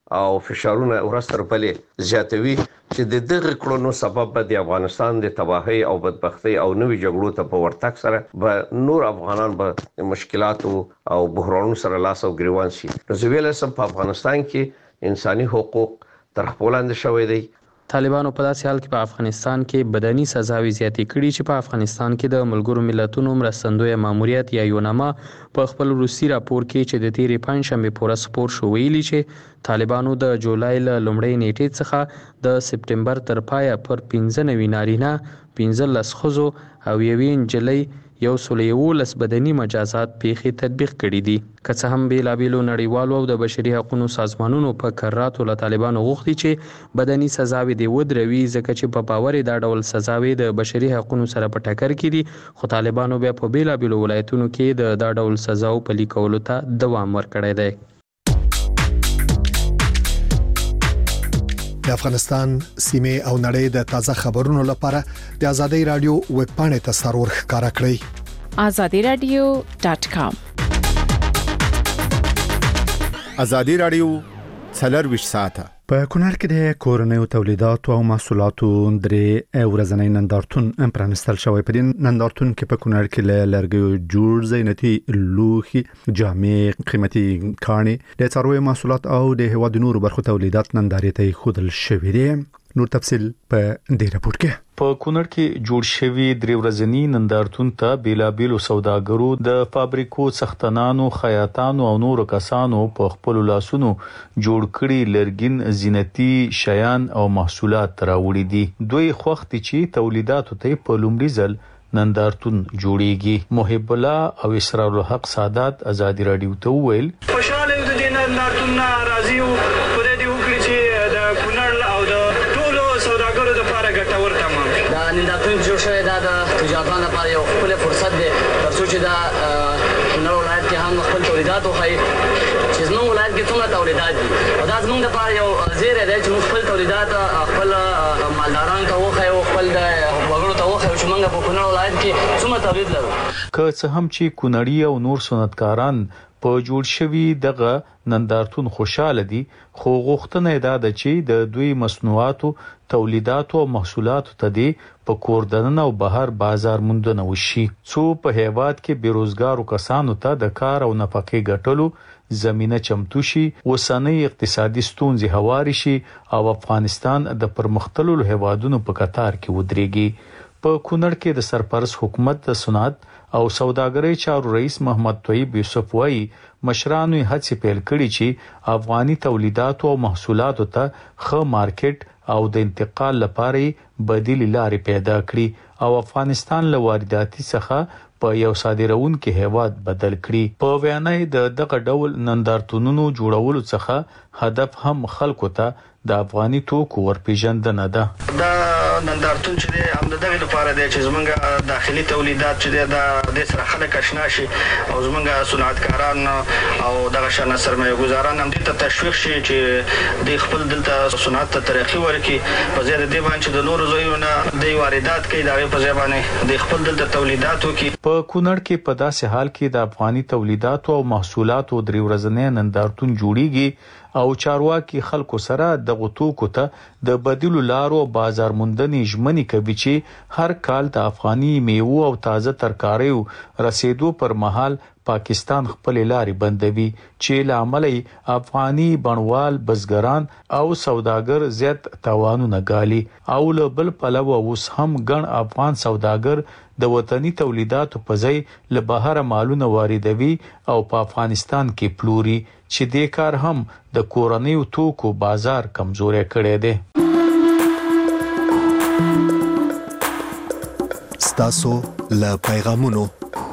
O: او فشارونه ورستر بلې زیاتوي چې د دغه کړنو سبب به د افغانستان د تباہي او بدبختی او نوې جګړو ته په ورتګ سره به نور افغانان به مشکلات او بحرانونو سره لاس او ګریوان شي. نو زه ویل سم په افغانستان کې انساني حقوق تر خپل لاندې شوی دی.
M: طالبانو په داسې حال کې په افغانستان کې بدني سزاوي زیاتې کړي چې په افغانستان کې د ملګرو ملتونو مرستندوی ماموریت یا یوناما په خپل روسي راپور کې چې د تیرې پنځشنبه پورې سپور شو ویلي چې طالبانو د جولای ل لومړۍ نیټې څخه د سپټمبر تر پایه پر پنځه نوي نارینه پنځلس ښځو او یوې نجلۍ یو سل یولس بدني مجازات پیښې تطبیق کړي دي. که څه هم بیلابیلو نړیوالو او د بشري حقوقو سازمانونو په قراراتو له طالبانو غوښتي چې بدني سزاوي دی ودروي ځکه چې په باور دا ډول سزاوي د بشري حقوقو سره په ټکر کې دي، خو طالبانو بیا په بیلابیلو ولایتونو کې د دا ډول سزاو پلي کولو ته دوام ورکړی دی.
K: د افغانستان سیمه او نړۍ د تازه خبرونو لپاره د ازادي رادیو ویب پاڼې ته سرور ښکارا کړئ
L: azadi radio dot com.
P: ازادي رادیو څلور ساعته
A: په کونړ کې د کورنیو تولیداتو او محصولاتو درې ورځنی نندارتون پرانستل شوی. په دې نندارتون کې په کونړ کې له لرګیو جوړ زینتي لوښي، جامې، قیمتي کاڼي، د څارویو محصولات او د هېواد نورو برخو تولیدات نندارې ته ښودل شوي دي. نور تفصیل په دې راپور کې.
Q: په کونړ کې جوړ شوی درې ورځنی نندارتون ته بیلابیلو سوداګرو، د فابریکو څښتنانو، خیاطانو او نورو کسانو په خپل لاسونو جوړ کړي لرګین زینتي شیان او محصولات راوړي دي. دوی خوښتي چې تولیداتو ته په لومړي ځل نندارتون جوړیږي. محب الله او اسرار الحق سادات ازادي رادیو ته ویل
R: خوشاله یو د نندارتون راځي او په دې وکړي چې د کونړ او د ټولو سوداګرو لپاره ګټور تمام
S: دا نندارتون جوړ شوی دا د تجارتونو لپاره یو خپل فرصت دی ترڅو چې دا کونړ ولایت کې هم خپل تولیدات وخایي چې زموږ ولایت کې څومره تولیدات دي او دا زموږ لپاره یو زیری دی چې موږ خپل تولیدات خپل مالدارانو ته وخایو، خپل د وګړو ته وخایو چې موږ په کونړ ولایت کې څومره تولید لرو.
Q: که څه هم چې کونړي او نور صنعتکاران په جوړ شوی دغه نندارتون خوشاله دي، خو غوښتنه دا ده چې د دوی مصنوعاتو، تولیداتو او محصولاتو ته دی په کور دننه او بهر بازار موندنه وشي، څو په هیواد کې بیروزګارو کسانو ته د کار او نفقې ګټلو زمينه چمتو شي، وسنۍ اقتصادي ستونزې هواري شي او افغانستان د پرمختللو هیوادونو په قطار کې ودرېږي. په کونړ کې د سرپرست حکومت د صنعت او سوداګرۍ چارو رئیس محمد طیب یوسف وايي مشرانو هڅې پیل کړي چې افغاني تولیداتو او محصولاتو ته ښه مارکیټ او د انتقال لپاره بدیل لارې پیدا کړي او افغانستان له وارداتي څخه په یو صادرونکو هیواد بدل کړي. په ویانای د دغه ډول نندارتونونو جوړولو څخه هدف هم خلکو ته د افغاني توکو ورپېژندنه ده.
D: دا نندارتون چې دی هم دغه لپاره دی چې زمونږ داخلي تولیدات چې دی دا د سره خلک آشنا شي او زمونږ صنعتکاران او دغه شان سرمایه ګزاران هم دې ته تشویق شي چې د خپل دلته صنعت ته ترقی ورکړي په زیاده دی باندې د نورو ځایونو د واردات کوي دا په ځای باندې د خپل دلته تولیداتو کې.
Q: په کونړ کې په داسې حال کې د افغاني تولیداتو او محصولاتو درې ورځنی نندارتون جوړیږي او چارواکي خلکو سره د غوتوکو ته د بدیلو لارو بازار موندنې ژمنې کوي چې هر کال د افغاني میوه او تازه ترکاریو رسیدو پر مهال پاکستان خپل لارې بندوي چې لامل افغاني بڼوال، بزګران او سوداګر زیات تاوانونه ګالي او له بل پلوه اوس هم ګڼ افغان سوداګر د وطني تولیداتو په ځای له بهر مالونه واردوي او په افغانستان کې پلوري چې د کار هم د کورنیو توکو بازار کمزوري کړی دی.
K: ستاسو له پیغامونو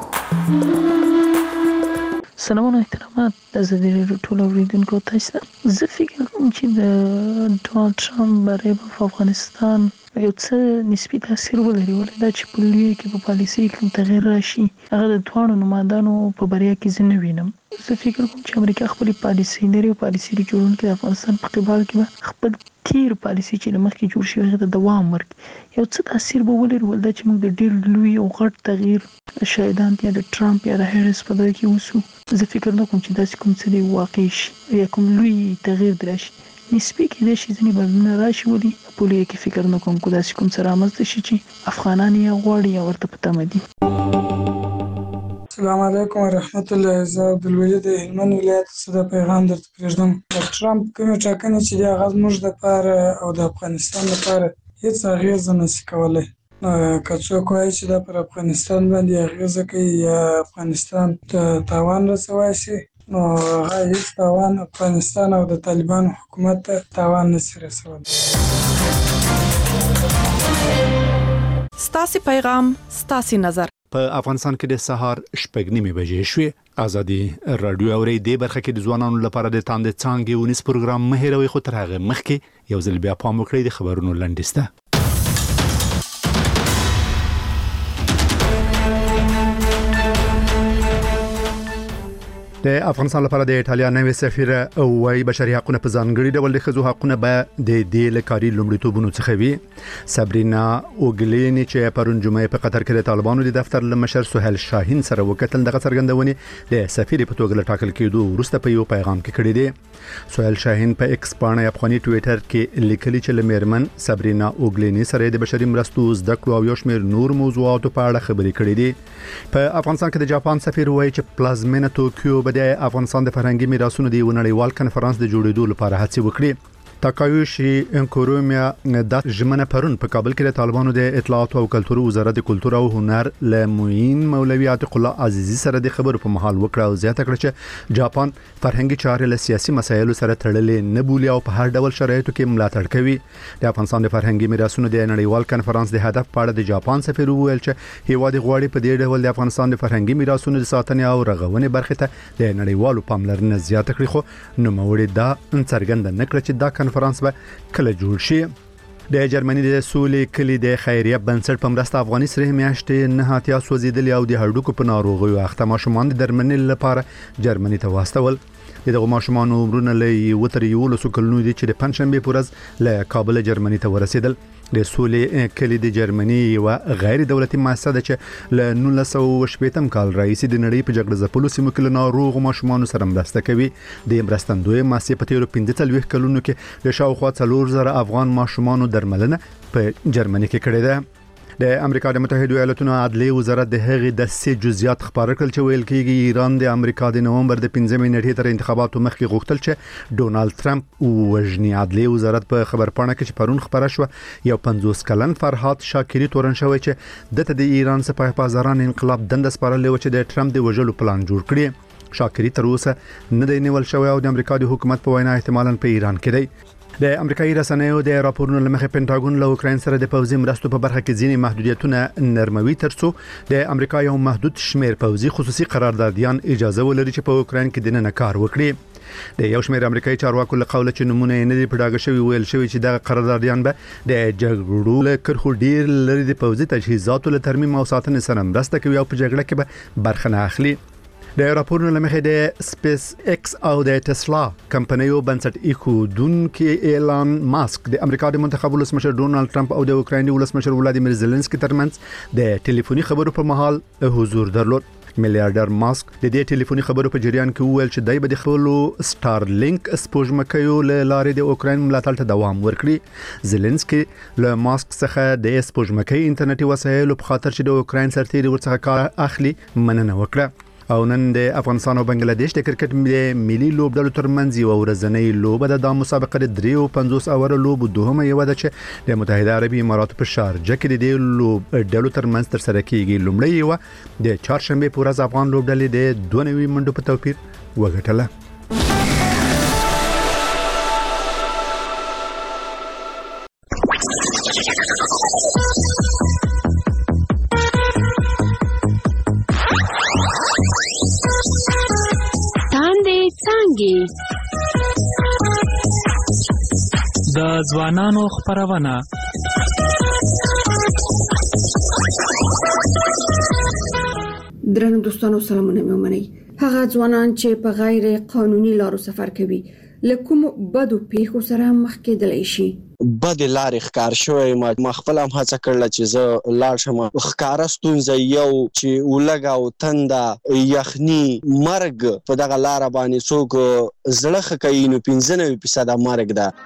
T: سلامونه احترامات د ازادي راډیو ټول اوریدونکو ته. زه فکر کوم چې د ډونالد ټرمپ بری په افغانستان یو څه نسبي تاثیر ولري، ولې دا چې په لوی کې په پالیسي کې تغیر راشي هغه د ټولو نمائندانو په بریا کې زه نه وینم. زه فکر کوم چې امریکا خپل پالیسي لري او پالیسي لري جوړونکي د افغانستان په قبال کې خپل تیر پالیسي چې لمخکې جوړ شوی هغه ته دوام ورکړي. یو څه تاثیر به ولري ولدا چې موږ د ډېر لوی او غټ تغییر شایدان یا د ټرمپ یا د هریس په دغه کې وسو. زه فکر نه کوم چې داسې کوم څه دی واقع شي یا کوم لوی تغییر درشي. نسبی کې د شي ځنی بدلون راشي ولي په لوی کې فکر نه کوم کو داسې کوم څه رامنځته شي چې افغانان یې غواړي یا ورته پته مدي.
U: السلام علیکم ورحمت الله. زه عبدالولی د هلمند ولایت څخه پیغام درته پرېږدم. ټرمپ کومې ټاکنې چې دی هغه زموږ دپاره او د افغانستان لپاره هېڅ اغېزه نشي کولی. که څوک وایي چې دا پر افغانستان باندې اغېزه کوي یا افغانستان ته تاوان رسولی شي نو هغه هېڅ تاوان افغانستان او د طالبانو حکومت ته تاوان نشي رسولی.
L: ستاسې پیغام ستاسې نظر.
A: په افغانستان کې د سهار شپږ نیمې بجې شوې. ازادي رادیو اوري د برخه کې د ځوانانو لپاره د تاند څانګې ونیس پروګرام مهیروي خو تر هغه مخکې یو ځل بیا پام وکړئ د خبرونو لنډیسته. د افغانستان لپاره د ایټالیا نوې سفیر او وايي بشري حقوقو په ځانګړي ډول د ښځو حقوقو به د دې لکاري لومړیتوبونو څخه وي. سابرینا اوګلینی چې پرون جمعې په قطر کې د طالبانو د دفتر لمشر سهیل شاهین سره وکتل دغه څرګندونې د سفیر په توګه ټاکل کېدو وروسته په یو پیغام کې کړی دی. سهیل شاهین په ایکس باندې افغاني ټوئیټر کې لیکلي چې لمرمن سابرینا اوګلینی سره د بشري مرستو زده کړو او یو شمېر نور موضوعاتو په اړه خبرې کړې دي. په افغانستان کې د جاپان سفیر وایي چې پلازمینه توکیو د افغانستان د فرهنګي میراثونو د نړیوال کنفرانس د جوړېدو لپاره هڅې وکړي. تاکایوشي انکورومیا د ژمنه پرون په کابل کې د طالبانو د اطلاعات او کلتور وزارت کلتور او هنر له موین مولوی عتیق الله عزیزی سره د خبرو په محل وکړه او زیاته کړه چې جاپان فرهنګي چارې له سیاسي مسایلو سره تړلې نه بولي او په هر ډول شرایطو کې ملاتړ کوي. د افغانستان د فرهنګي میراثونو د نړیوال کنفرانس د هدف په اړه د جاپان سفیر وویل چې هیواد غواړي په دې ډول د افغانستان د فرهنګي میراثونو د ساتنې او رغونې برخه ته د نړیوالو پاملرنه زیاته کړي. خو نو موري دا څرګنده نکړه چې دا کنفرانس به کله جوړ شي. د جرمني د سولې کلی د خیریه بنسټ په مرسته افغاني سره میاشتې نه هاتیا سوځیدل او د هډوکو په ناروغیو اخته ماشومان د درملنې لپاره جرمني ته واستول. دغه ماشومان عمرونه له وتر یو لسو کلونو دي چې د پنځشنبه په ورځ له کابل جرمني ته ورسېدل. د سولې کلی د جرمني یو غیر دولتي مؤسسه ده چې له نولس سوه شپږم کال راهیسې د نړۍ په جګړه ځپلو سیمو کې له ناروغو ماشومانو سره مرسته کوي. د مرستندوی مؤسسې په تیرو پنځه څلوېښت کلونو کې د شاوخوا څلور زره افغان ماشومانو درملنه په جرمني کې کړې ده. د امریکا د متحده ایالاتونو عدلیه وزارت د هغې د سه جزئیات خبر کړل چې ویل کېږي ایران د امریکا د نومبر د پنځمې نیټې تر انتخاباتو مخکې غوښتل چې ډونالد ټرمپ وژني. عدلیه وزارت په خبرپاڼه کې چې پرون خبره شو یو پنځوس کلن فرهاد شاکری تورن شوی چې دته د ایران سپاه پاسداران انقلاب دند سپارل و چې د ټرمپ د وژلو پلان جوړ کړي. شاکری تر اوسه نه دی نیول شوی او د امریکا د حکومت په وینا احتمالاً په ایران کې دی. د امریکایي رسنیو د راپورونو لمخې پینټاګون له اوکراین سره د پوځي مرستو په برخه کې ځینې محدودیتونه نرموي ترڅو د امریکا یو محدود شمیر پوځي خصوصي قراردادیان اجازه ولري چې په اوکراین کې دننه کار وکړي. د یو شمیر امریکایي چارواکو له قوله چې نمونه نه دی پډاګه شوی ویل شوی چې دغه قراردادیان به د جګړو له کرخو ډیر لري د پوځي تجهیزاتو له ترمیم او ساتنې سره مرسته کوي او په جګړه کې به برخه نه اخلي. د راپورونو لمخې د سپیس ایکس او د ټسلا کمپنیو بنسټ ایښودونکي ایلان ماسک د امریکا د منتخب ولسمشر ډونالد ټرمپ او د اوکراین ولسمشر ولادیمیر زيلنسکي ترمنځ د ټلیفوني خبرو په مهال حضور درلود. میلیارډر ماسک د دې ټلیفوني خبرو په جریان کې وویل چې دای به د خپل سټارلینک سپوږمکیو له لارې د اوکراین ملاتړ ته دوام ورکړي. زيلنسکي له ماسک څخه د سپوږمکۍ انټرنیټي وسایلو په خاطر چې د اوکراین سرتیري ورڅخه کار اخلي مننه وکړه. او نن د افغانستان او بنگلاديش د کرکټ د ملي لوبډلو ترمنځ یو ورځنۍ لوبه د مسابقه د درې او پنځوس اوره لوبو دوهمه یو ده چې د متحده عربي اماراتو په شارجه کې د لوبډلو ترمنځ تر سره کیږي. لومړی یو د چهارشنبه په ورځ افغان لوبډلې د دوه نوي منډو په توپیر وګټله.
V: د ځوانانو خبرونه
B: درنو دوستانو سلامونه مې ومنئ. هغه ځوانان چې په غیر قانوني لارو سفر کوي لکه بدو پیښو سره مخ کېدلی شي.
F: بد لارې ښکار شوی ما خپل هم هڅه کړله چې زه لاړ شم. ښکاره ستونزه یو چې ولږه او تنده یخني مرګ په دغه لاره باندې څوک زړه ښه کوي نو پنځه نوي فیصده مرګ ده.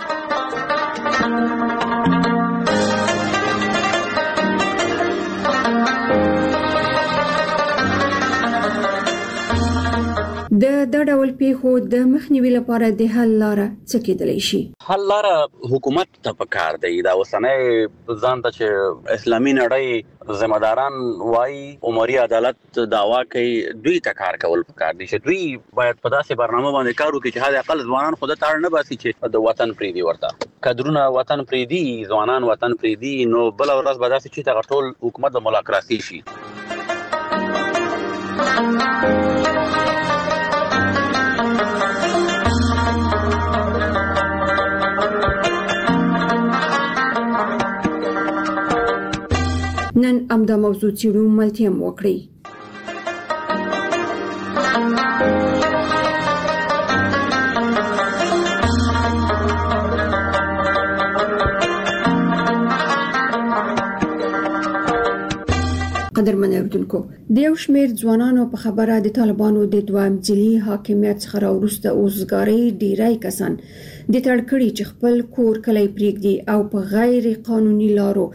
B: د د ډول پیښو د مخنیوي لپاره د حل لاره څه کېدلی شي؟
W: حل لاره حکومت ته پکار دی. دا اوسنۍ ځان ته چې اسلامي نړۍ ذمہداران وایي عمري عدالت دعوا کوي، دوی ته کار کول پکار دي چې دوی باید په داسې برنامه باندې کار وکړي چې حد اقل ځوانان خود ته اړ نه باسي چې د وطن پریدي ورته کډرونه وطن پریدي ځوانان وطن پریدي نو بل ورځ به داسې چې دا ټول حکومت د ملاکراسي شي.
B: نن امدا موضوع څیړو ملتیم وکړي. قدرمن اردوونکو د یو شمېر ځوانانو په خبره د طالبانو د دویم ځلي حاکمیت څخه راوروسته اوسګارۍ ډیری کسان د تړکړې چې خپل کور کلی پریږدي او په غیر قانوني لارو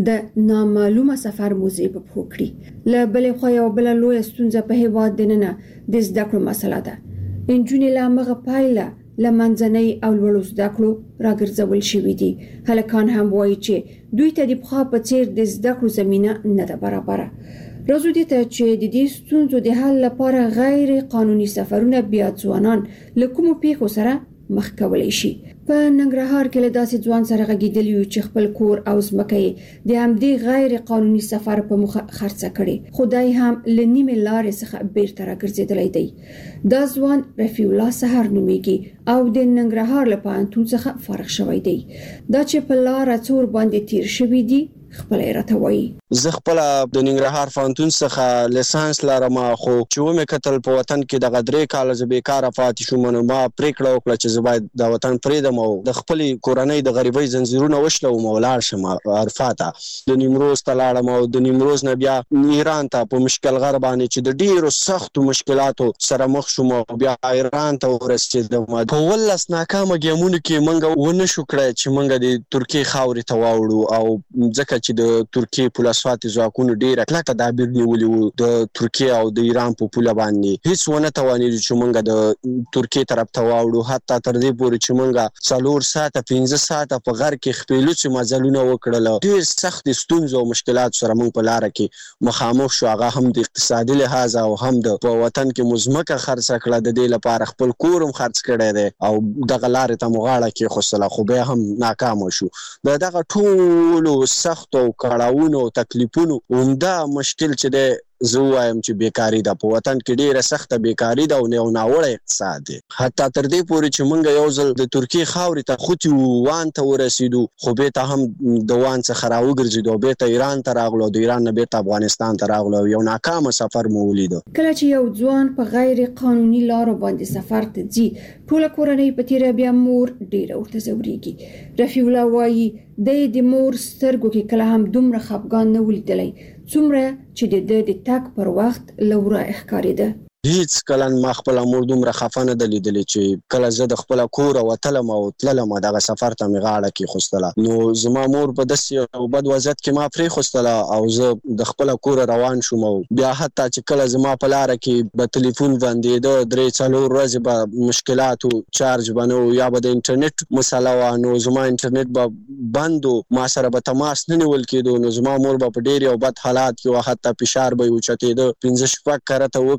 B: د نامعلومه سفر موزي په پخو کړي. له بلې خوا یو بل لوی ستونزه په هیواد دننه د زده کړو مسله ده. انجونې لا مغه پایله لمنځنۍ او لوړو زده کړو راګرځول شوې دي. هلکان هم وایي چې دوی ته د پخوا په څیر د زده کړو زمينه نه ده برابره. راځو دې ته چې د دې ستونزو د حل لپاره غیر قانوني سفرونه بیا ځوانان له کومو پیښو سره مخ کولای شي. په ننګرهار کې له داسې ځوان سره غږیدلی یو چې خپل کور او ځمکه د همدې غیر قانوني سفر په مخه خرڅه کړي. خدای هم لنیمه لارې څخه بیرته راګرځیدلی دی. دا ځوان رفیع الله سحر نومیږي او د ننګرهار له پوهنتون څخه فارغ شوی دی. دا چې په لار څور باندې تیر شوی دی خپل راته وایي.
F: زه خپل د ننګرهار پوهنتون څخه لیسانس لرم خو چې و مې کتل په وطن کې د غدرې کال ز بیکاره پاتې شوم نو ما پریکړه وکړه چې زه باید د وطن پرېږدم او د خپل کورنۍ د غریبۍ زنجیرونه وشلوم او لاړ شم عرفات د نیمروز ته لاړم او د نیمروز نه بیا ایران ته په مشکل غر باندې چې د ډیرو سختو مشکلاتو سره مخ شوم او بیا ایران ته ورسېدم. په ولس ناکامه ګیمونو کې منګه ونه شو کړی چې منګه د ترکیې خاورې ته واوړو او ځکه چې د ترکیې پولیسوات ځواکونو ډیره کلکه تدابیر نیولي وو د ترکیې او د ایران په پوله باندې هیڅ ونه توانېدو چې موږ د ترکیې طرف ته واوړو. حتی تر دې پورې چې موږ څلور ساعته پنځه ساعته په غر کې خپلوڅ مزلونه وکړل. ډیر سخت ستونزې او مشکلات سره موږ په لار کې مخامخ شو. هغه هم د اقتصادي لحاظ او هم د په وطن کې مزمکه خرڅ کړه د دې لپاره خپل کورم خرڅ کړی دی او دغه لارې ته مغاړه کې خوصله خو به هم ناکام شو. دغه ټول سخت او کړهونو او تکلیفونو عمده مشکل چې دی زه وایم چې بیکاری ده په وطن کې ډیره سخته بیکاری ده او یو ناوړه اقتصاد دی. حتی تر دې پورې چې موږ یو ځل د ترکیې خاورې ته خوتي وان ته ورسېدو خو بیرته هم د وان څخه راوګرځېدو او بیرته ایران ته راغلو د ایران نه بیرته افغانستان ته راغلو یو ناکامه سفر مو ولیدو.
B: کله چې یو ځوان په غیر قانوني لارو باندې سفر ته ځي ټوله کورنۍ په تیره بیا مور ډیره ورته ځورېږي. رفیع الله وایي د مور سترګو کې کله هم دومره خفګان نه ولیدلی څومره چې د د تک پر وخت لوره ښکارېده.
F: هیڅ کله ما خپل مور دومره خفه نه دلیدلې چې کله زه د خپل کور وتلم او تللم دغه سفر ته مې غاړه کې خوستله نو زما مور په داسې یو بد وضعیت کې ما پرې خوستله او زه د خپل کور روان شوم او بیا حتی چې کله زما په لاره کې به ټلیفون باندې د درې څلور ورځې به مشکلاتو چارج بنو یا به د انټرنیټ مسله وه نو زما انټرنیټ به بند و ما سره به تماس نه نیول کېدو نو زما مور به په ډېر یو بد حالات کې وه حتی فشار به یې اوچتېده پنځه شپږ کرته اووه کرته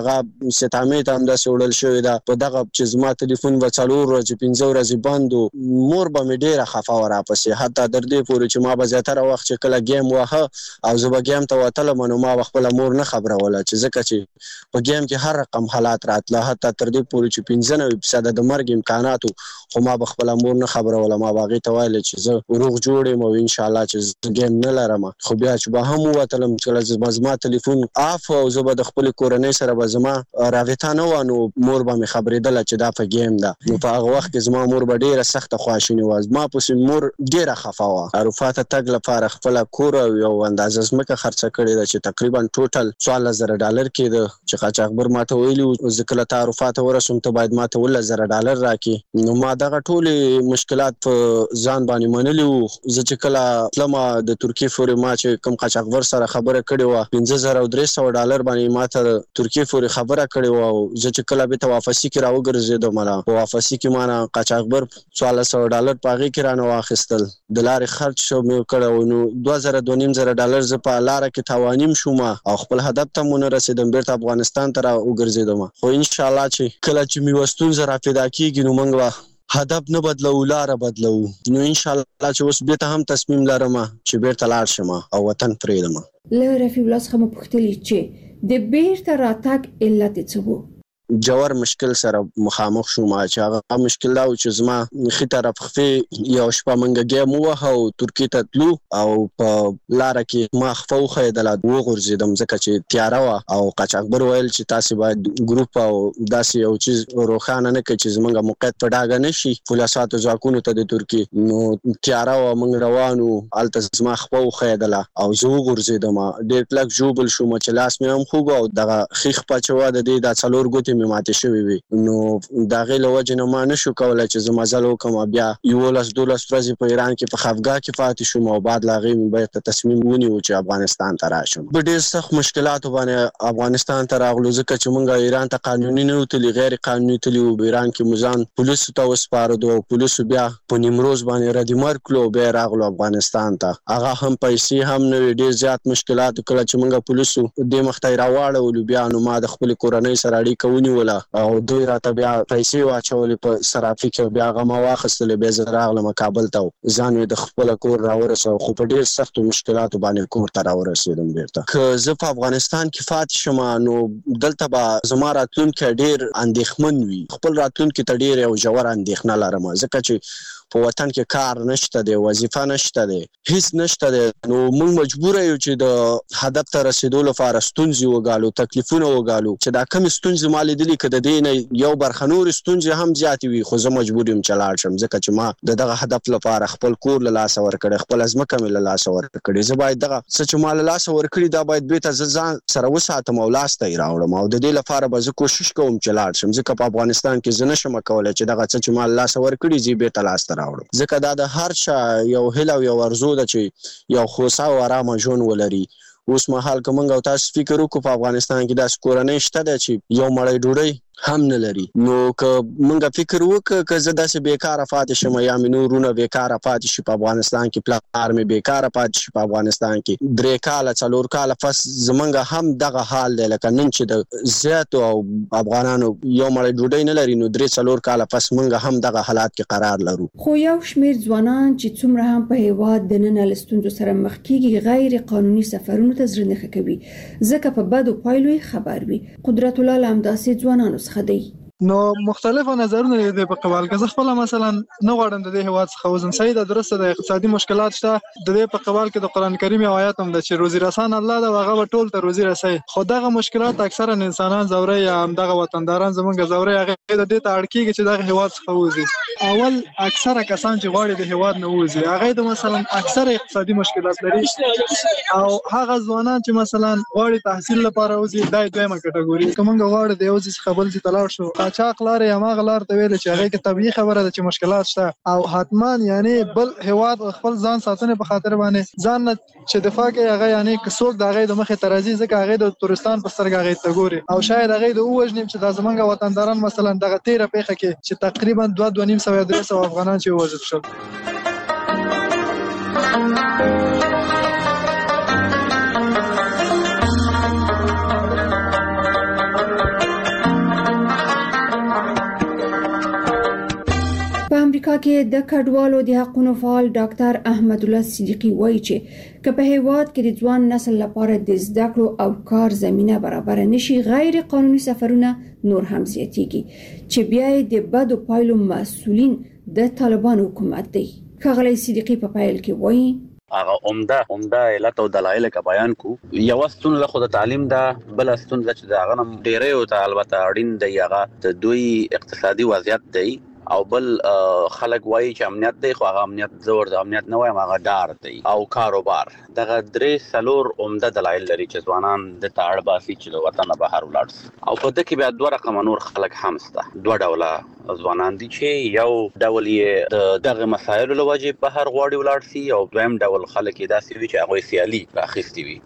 F: هغه ستامې ته هم داسې وړل شوې ده په دغه چې زما ټلیفون به څلور ورځې پنځه ورځې بند و مور به مې ډېره خفه وه راپسې حتی تر دې پورې چې ما به زیاتره وخت چې کله ګیم واهه او زه به ګیم ته وتلم نو ما به خپله مور نه خبروله چې ځکه چې په ګیم کې هر رقم حالات راتله حتی تر دې پورې چې پنځه نوي فیصده د مرګ امکاناتو خو ما به خپله مور نه خبروله ما به هغې ته ویله چې زه روغ جوړ یم او انشاءالله چې زه ګیم نه لرم خو بیا چې به هم ووتلم چې کله زما ټلیفون آف او زه به د خپلې کورنۍ سره به زما رابطه نه وه نو مور به مې خبرېدله چې دا په ګیم ده نو په هغه وخت کې زما مور به ډېره سخته خواشینې وه زما پسې مور ډېره خفه وه اروپا ته تګ لپاره خپله کور او یو اندازه ځمکه خرڅه کړې ده چې تقریبا ټوټل څوارلس زره ډالر کېده چې قاچاقبر ما ته ویلي و زه کله ته اروپا ته ورسوم ته باید ما ته اوولس زره ډالر راکړي نو ما دغه ټولې مشکلات په ځان باندې منلي وو زه چې کله تلمه د ترکیې پورې ما چې کوم قاچاقبر سره خبره کړې وه پنځه زره او درې سوه ډالر باندې ما ته ترکیې پورې خبره کړې وه او زه چې کله بېرته واپسي کې راوګرځېدم په واپسي کې ما نه قاچاقبر څوارلس سوه ډالر په هغې کې رانه واخیستل د لارې خرچ مې کړی نو دوه زره دوه نیم زره ډالر زه په لاره کې تاوانیم شوم او خپل هدف ته مو نه رسېدم بېرته افغانستان ته را وګرځېدم خو انشاءالله چې کله چې مې یوه ستونزه را پیدا کېږي نو موږ به هدف نه بدلو لاره بدلو نو انشاءالله چې اوس بېرته هم تصمیم لرم چې بېرته لاړ شم او وطن پرېږدم
B: له رفیع الله څخه مو پوښتلي چې د بېرته راتګ علت یې څه و
F: جوړ مشکل سره مخامخ شوم چې هغه مشکل دا و چې زما خې طرف خفې یو شپه منګه ګیم ووهه او ترکیې ته تلو او په لاره کې ما خفه وښیدله وغورځېدم ځکه چې تیاره وه او قاچاقبر ویل چې تاسې باید ګروپ او داسې یو چیز روښانه نه کړئ چې زموږ موقعیت په ډاګه نه شي پولیساتو ځواکونو ته د ترکیې نو تیاره وه موږ روان وو هلته زما خفه وښیدله او زه وغورځېدم ډېر کلک ژوبل شوم چې لاس مې هم خوږ او دغه ښي خپه چې وه د دې دا څلور ګوتې مې ماتې شوې وي نو د هغې له وجې نه ما نه شو کولی چې زه مزل وکړم بیا یولس دولس ورځې په ایران کې په خفګاه کې پاتې شوم او بعد له هغې مې بیرته تصمیم ونیو چې افغانستان ته راشم په ډېر سخت مشکلاتو باندې افغانستان ته راغلو ځکه چې موږ ایران ته قانوني نه وتلي غیر قانوني تلي وو ایران کې مو ځان پولیسو ته وسپارلو او پولیسو بیا په نیمروز باندې ردمر کړلو بیا یې راغلو افغانستان ته هغه هم پیسې هم نه وي ډېر زیات مشکلات کله چې موږ پولیسو دې مخ ته یې راواړولو بیا نو ما د خپلې کورنۍ سره اړیکه ونیوله او دوی راته بیا پیسې واچولې په صرافي کې بیا هغه ما واخیستلې بیا زه راغلم کابل ته ځان مې د خپله کور راورسوه خو په ډېر سختو مشکلاتو باندې کور ته راورسېدم بېرته که زه په افغانستان کې پاتې شم نو دلته به زما راتلونکی ډېر اندېښمن وي خپل راتلونکي ته ډېر یو ژوره اندېښنه لرم ځکه چې په وطن کې کار نشته دی وظیفه نشته دی هیڅ نشته دی نو موږ مجبوره یو چې د هدف ته رسېدو لپاره ستونزې وګالو تکلیفونه وګالو چې دا کمې ستونزې ما لیدلي که د دې نه یو برخه نورې ستونزې هم زیاتې وي خو زه مجبور یم چې لاړ شم ځکه چې ما د دغه هدف لپاره خپل کور له لاسه ورکړی خپله ځمکه مې له لاسه ورکړې زه باید دغه څه چې ما له لاسه ورکړي دا باید بېرته زه ځان سره وساتم او لاس ته یې راوړم او د دې لپاره به زه کوشش کوم چې لاړ شم ځکه په افغانستان کې زه نشم کولی چې دغه څه چې ما له لاسه ورکړي زه یې بېرته لاسته راوړم ځکه دا د هر چا یو هیله او یو ارزو ده چې یو خوسا او ارامه ژوند ولري اوس مهال که موږ او تاسو فکر وکړو په افغانستان کې داسې کورنۍ شته ده چې یو مړۍ ډوډۍ هم نه لري نو که موږ فکر وکړو که زه داسې بیکاره پاتې شم یا مې نور وروڼه بیکاره پاتې شي په افغانستان کې پلار مې بیکاره پاتې شي په افغانستان کې درې کاله څلور کاله پس زموږ هم دغه حال دی لکه نن چې د زیاتو او افغانانو یو مړۍ ډوډۍ نه لري نو درې څلور کاله پس موږ هم دغه حالات کې قرار لرو
B: خو یو شمېر ځوانان چې څومره هم په هېواد دننه له ستونزو سره مخ کېږي غیر قانوني سفرونو ته زړه نه ښه کوي ځکه په بدو پایلو یې خبر وي قدرت الله له همداسې ځوانانو څخه دی
C: نو مختلفو نظرونه دي په قبال کې زه خپل مثلا نه غواړم د دې هیواد څخه وزم صحیح ده درسته د اقتصادي مشکلات شته د دې په قبال کې د قران کریم یو آیات هم د چې روزي رسان الله دا هغه ټول ته روزي رسي خو دغه مشکلات اکثرا انسانان زوري یا دغه وطنداران زمونږ زوري هغه د دې ته اړ کېږي چې دغه هیواد څخه وځي اول اکثره کسان چې غواړي د هیواد نه وځي هغه د مثلا اکثره اقتصادي مشکلات لري او هغه ځوانان چې مثلا غواړي تحصیل لپاره وځي دای دویمه کټګوري کومه غواړي د یو ځای څخه بل ځای تلاړ شو قاچاق لار یا ماغ لار ته ویل چې هغه کې طبيعي خبره ده چې مشکلات شته او حتما یعنی بل هیواد خپل ځان ساتنه په خاطر باندې ځان چې دفاع کوي هغه یعنی کڅوک د هغه د مخه ترازی ځکه هغه د تورستان په سترګه هغه ته ګوري او شاید هغه د اوجنیم چې د زمونږ وطنداران مثلا دغه تیره پیخه کې چې تقریبا دوه دوه نیم سوه درې سوه افغانان چې وژل شول
B: امریکا کې د کډوالو د حقوقو فعال ډاکټر احمد الله صدیقی وایي چې که په هیواد کې د ځوان نسل لپاره د زده کړو او کار زمينه برابر نشي غیر قانوني سفرونه نور هم زیاتېږي چې بیا د بدو پایلو مسؤلین د طالبان حکومت دی. ښاغلی صدیقی په پایل کې وایي
W: هغه عمده عمده علت او دلایل کا بیان کو یو ستون له خود تعلیم دا بل ستون چې دا غنم ډیره او ته البته اړین دی هغه د دوی اقتصادي وضعیت دی او بل خلک وایي چې امنیت دی خو هغه امنیت زور د امنیت نه وایم هغه ډار دی او کاروبار دغه درې سلور عمده دلایل لري چې ځوانان د تاړ باسي چې د وطن بهر ولاړ او په دغه بیا دوه رقم نور خلک هم سته دوه ډوله ځوانان دي چې یو ډول یې د دغه مسایلو لوجه بهر غواړي ولاړ سي او دویم ډول خلک یې داسې وي چې هغه سیالي راخستي وي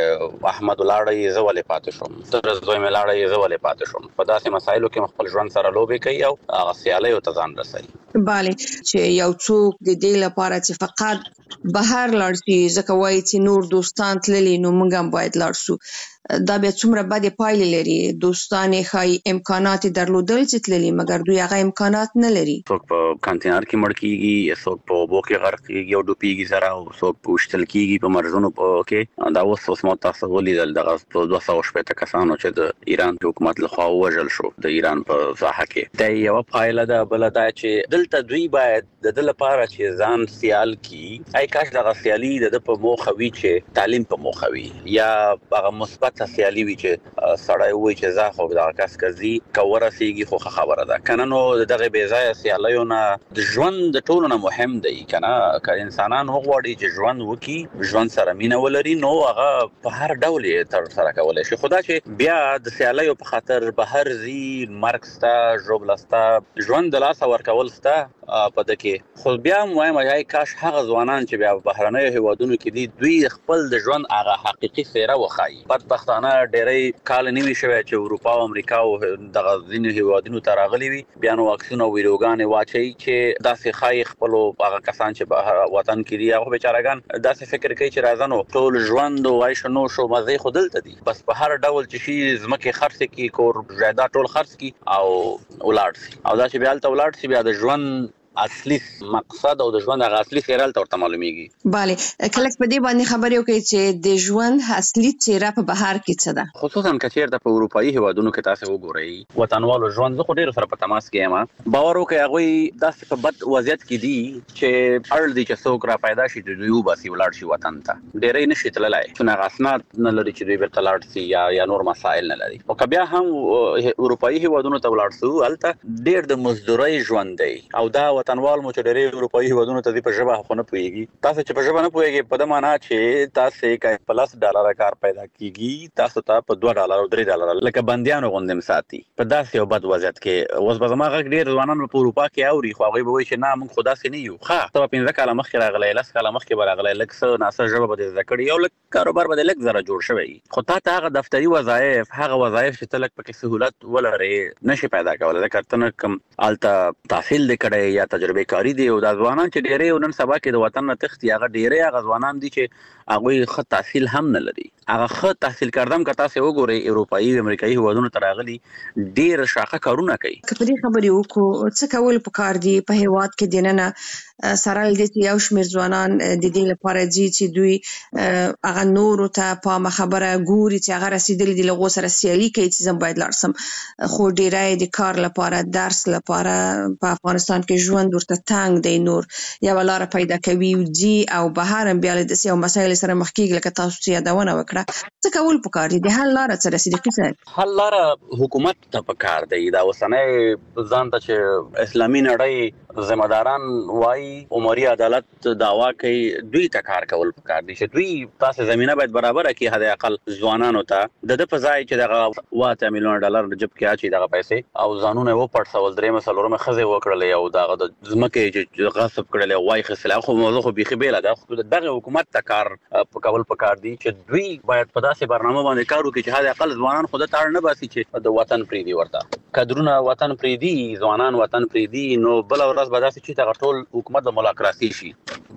W: چې احمد ولاړی زولې پاتې شوم تر زوی مې لاړی زولې پاتې شوم په داسې مسایلو کې خپل ژوند سره لوبي کوي او هغه سیالي او تزان رسي.
H: bale چې یو څوک د دې لپاره چې فقط بهر لاړ شي ځکه وایي چې نور دوستان تللی نو موږ هم باید لاړ شو دا بیا څومره بدې پایلې لري دوستان یې ښایي امکانات درلودل چې تللی مګر دوی هغه امکانات نه لري
W: څوک په کانتینر کې مړ کیږي څوک په اوبو کې غرق کیږي او ډوبېږي سره او څوک په وشتل کیږي په مرزونو کې دا اوس اوس مو تاسو ولیدل دغه دوه سوه شپږ کسانو چې د ایران حکومت لخوا وژل شو د ایران په ساحه کې دا یو پایله ده بل دا چې دلته دوی باید د دل لپاره چې ځان سیال کی اي کاش دغه سیالي د په موخه وی چې تعلیم په موخه وی یا هغه مثبت سیالي وی چې سړی وای چې زه خو دا کس کزي کوره سیږي خو خبره ده کنه نو دغه بې ځای سیالیونه د ژوند د ټولو نه مهم دی کنه که انسانان وغواړي چې ژوند وکي ژوند سره مینه ولري نو هغه په هر ډول تر سره کولای شي خدا چې بیا د سیالیو په خاطر بهر زی مارکستا جوبلستا ژوند د لاس ورکول ستا په دکې خو بیا وایم چې کاش هغه ځوانان چې بیا بهرنۍ هیوادونو کې دي دوی خپل د ژوند هغه حقيقي څیره وخایي بدبختانه ډېرې کال نیوي شوی چې اروپا او امریکا او دغه ځینې هیوادونو ته راغلي وي بیا نو واکسین او ویډیوګانې واچي چې داسې خای خپل هغه کسان چې بهر وطن کې دي هغه بیچارهګان داسې فکر کوي چې راځنو ټول ژوند او عيش نو شو مزه خودل ته دي بس په هر ډول چې شي زمکه خرڅ کی کور جایداد ټول خرڅ کی او ولارد او دا چې بیا ته ولارد شي بیا د ژوند اصلي مقصد او د ژوند غ اصلي خیرال ته معلومیږي
H: bale کله په دې باندې خبرې وکړي چې د ژوند اصلي څیره په بهر کې څه ده
W: خصوصا کچیر د اروپאי هیوادونو کې تاسو وګورئ وطنوالو ژوند زه خو ډیر سره په تماس کې یم باور وکړئ هغه داسې په بد وضعیت کې دي چې اړ دي چې څوک را پیدا شي د یو باسي ولړ شي وطن ته ډیرې نشي تللای چې نه اسناد نه لري چې دوی ورته لاړ شي یا یا نور مسائل نه لري او کبیا هم اروپאי هیوادونو ته ولړ شو البته ډیر د مزدوري ژوند دی او دا وطنوال مو چې ډېر اروپאי هیوادونو ته په ژبه خو نه پويږي تاسو چې په ژبه نه پويږي په د معنا چې تاسو کې پلس ډالر کار پیدا کیږي تاسو ته په دوه ډالر او درې ډالر لکه بنديانو غوندم ساتي په داسې یو بد وضعیت کې اوس به زما غږ ډېر ځوانان په اروپا کې اوري خو هغه به وایي چې نه موږ خدا سي نه یو ښه ته پنځه کاله مخکې راغلی لس کاله مخکې راغلی لکه ناسه ژبه به ذکر یو لک کاروبار به لک زره جوړ شوی خو تا ته هغه دفتري وظایف هغه وظایف چې تلک پکې سہولت ولري نشي پیدا کولای لکه تنه کم الته تحصیل دکړې یا تجربه کاری دی او د ځوانان چې ډېرې نن سبا کې د وطن نه تختی هغه ډېرې هغه ځوانان دي چې هغه خط تحصیل هم نه لري هغه خط تحصیل کردم که تاسو وګورئ اروپאי او امریکایي هیوادونو ته راغلي ډېر شاخه کارونه کوي
H: کله خبرې وکړو څه کول پکار دي په هیواد کې دننه سره د یو شمېر ځوانان د دې لپاره چې دوی هغه نور ته په خبره ګوري چې هغه رسیدلی دی لغو سره سیالي کوي چې زم باید لارسم خو ډیرای د کار لپاره درس لپاره په افغانستان کې ژوند ورته تنگ دی نور یا ولاره پیدا کوي جی او بهر بیا د سیاسي مسایل سره مخ کېږي لکه تاسو یادونه وکړه څه کول پکار دي د حل لار څه رسیدلی کیږي
W: حل لار حکومت ته پکار دی دا وسنه ځان ته چې اسلامي نړۍ ذمہ داران وای عمري عدالت داوا کوي دوی ته کار کول پکار دي چې دوی تاسو زمينه باید برابر کړي حد اقل ځوانانو ته د د فضای چې دغه واته میلیون ډالر جب کې اچي دغه پیسې او ځانونه و پټ سوال درې مسلورم خزه وکړلې او دغه د ځمکه چې غصب کړلې وای خسله خو موضوع خو بيخي بیل ده دغه حکومت ته کار کول پکار دي چې دوی باید په داسې برنامه باندې کار وکړي چې حد اقل ځوانان خود ته اړ نه باسي چې د وطن پریدي ورته کډرونه وطن پریدي ځوانان وطن پریدي نو بل ورځ به داسې چې دغه ټول حکومت د ملاقات شي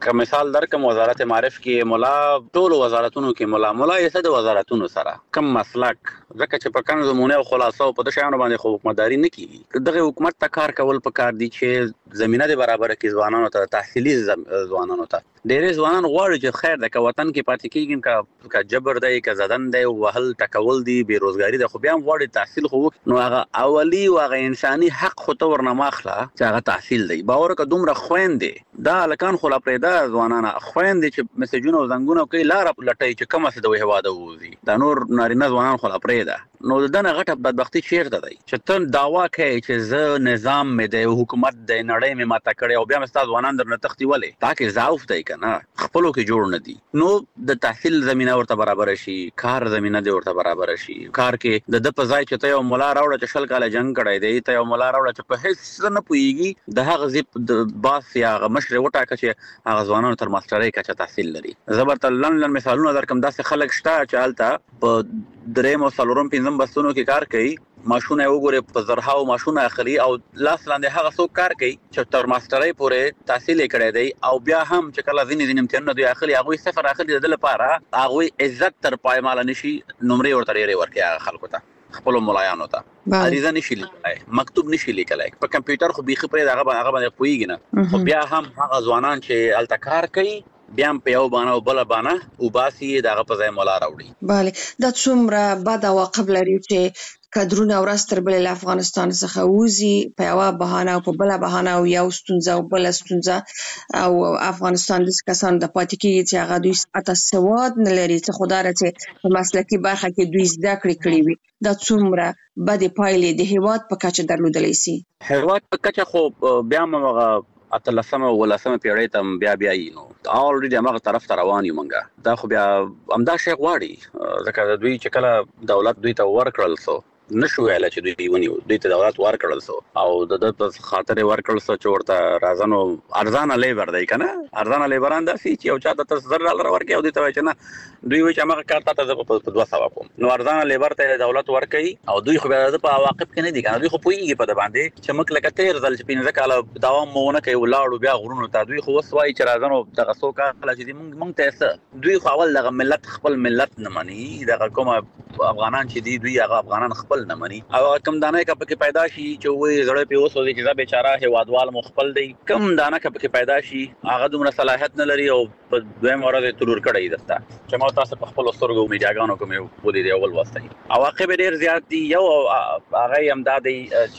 W: که مثال درکم وزارت معارف کې مولا ټول وزارتونو کې مولا مولا یې څه د وزارتونو سره کم مسلک ځکه چې په کانو زمونه او خلاصو په د شانو باندې خو حکومتداري نه کیږي دغه حکومت ته کار کول په کار دي چې زمينه د برابر کې ځوانانو ته تحصیلي ځوانانو ته ډېر ځوانان غواړي چې خیر د وطن کې پاتې کیږي کا جبر دی کا زدن دی وهل ټکول دی بیروزګاری د خو بیا غواړي تحصیل خو نو هغه اولی او هغه انساني حق خو ته ورنماخله چې هغه تحصیل دی باور که دومره خويندې دا لکان خو لا پرېدا ځوانانه خويندې چې مسجونه او زنګونه کوي لار لټي چې کومه څه د هواده وځي دا نور نارینه ځوانان خو لا پرېدا نو دنه غټه بدبختی چیرته دی چې ته داوا کوي چې زه نظام مې د حکومت د نړۍ مې ماته کړې او بیا مې ستاسو ځوانان درنه تختی ولې تاکي ضعف دی کنه خپلو کې جوړ نه دي نو د تحصیل زمينه ورته برابر شي کار زمينه دی ورته برابر شي کار کې د د پزای چې ته یو مولا راوړه چې شل کاله جنگ کړی دی ته یو مولا راوړه چې په هیڅ نه پويږي د هغه زیپ د باس یا مشر وټاکه چې هغه ځوانانو تر ماسترۍ کچه تحصیل لري زبرت لندن مثالونه درکم داسې خلک شته چې حالت په درېم او څلورم پنځم بستونو کې کار کوي ماشونه وګوره په زرهاو ماشونه اخلي او لاس لاندې هغه څوک کار کوي چې تر ماسترۍ پورې تحصیل کړی دی او بیا هم چې کله ځینې ځینې امتحانونه دوی اخلي هغه صفر اخلي د لپاره هغه عزت تر پایمال نشي نمرې ورته لري ورکه هغه خلکو ته خپل ملایانو ته اړیزه نشي لیکلای مکتوب نشي لیکلای په کمپیوټر خو بيخي پرې هغه هغه باندې پويږي نه خو بیا هم هغه ځوانان چې التکار کوي بیا په یو باندې او بل باندې او باسي دغه په ځای مولا راوړي
H: bale دا څومره بد عواقب لري چې کډرونه ورځ تر بلې له افغانستان څخه وځي په یو بهانه او په بل بهانه او یو ستونزه او بل ستونزه او افغانستان د کسان د پاتې کېږي چې هغه دوی اته سواد نه لري چې خدای راځي په مسلکي برخه کې دوی زده کړې کړې وي دا څومره بد پایلې د هیواد په کچه درلودلی شي
W: هیواد په کچه خو بیا موږ اتلسمه ولسمه پیړۍ ته بیا بیا نو اولریډي هغه طرف ته روان یو مونږه دا خو بیا امدا شیخ غواړي ځکه دوی چې کله دولت دوی ته ورکړل سو نشو ویل چې دوی ونیو دوی ته دولت ورکړل سو او د د خاطر ورکړل سو چې ورته راځنو ارزانه لیبر دی کنه ارزانه لیبران داسي چې او چاته تر زر ډالر ورکړي او دوی ته چې نه دوی وایي چې هغه کار ته په دوه سوا کوم نو ارزانه لیبر ته دولت ورکړي او دوی خو بیا د په عواقب کې نه دي کنه دوی خو پويږي په د باندې چې موږ لکه تیر ځل چې پینځه کاله دوام مونه کوي ولاړو بیا غرونو ته دوی خو وسوي چې راځنو دغه څوک خلک چې موږ موږ ته دوی خو اول دغه ملت خپل ملت نه مني دغه کومه افغانان چې دي دوی هغه افغانان خپل نه مني او کم دانه کپ کې پیدا شي چې وې زړه په وسو چې دا بیچاره هوادوال مخبل دی کم دانه کپ کې پیدا شي هغه دومره صلاحیت نه لري او په دویم ورځ تلور کړی دستا چې ما تاسو په خپل سترګو میډیاګانو کوم ودی دی اول واسطه عواقب ډیر زیات دي یو هغه امدادي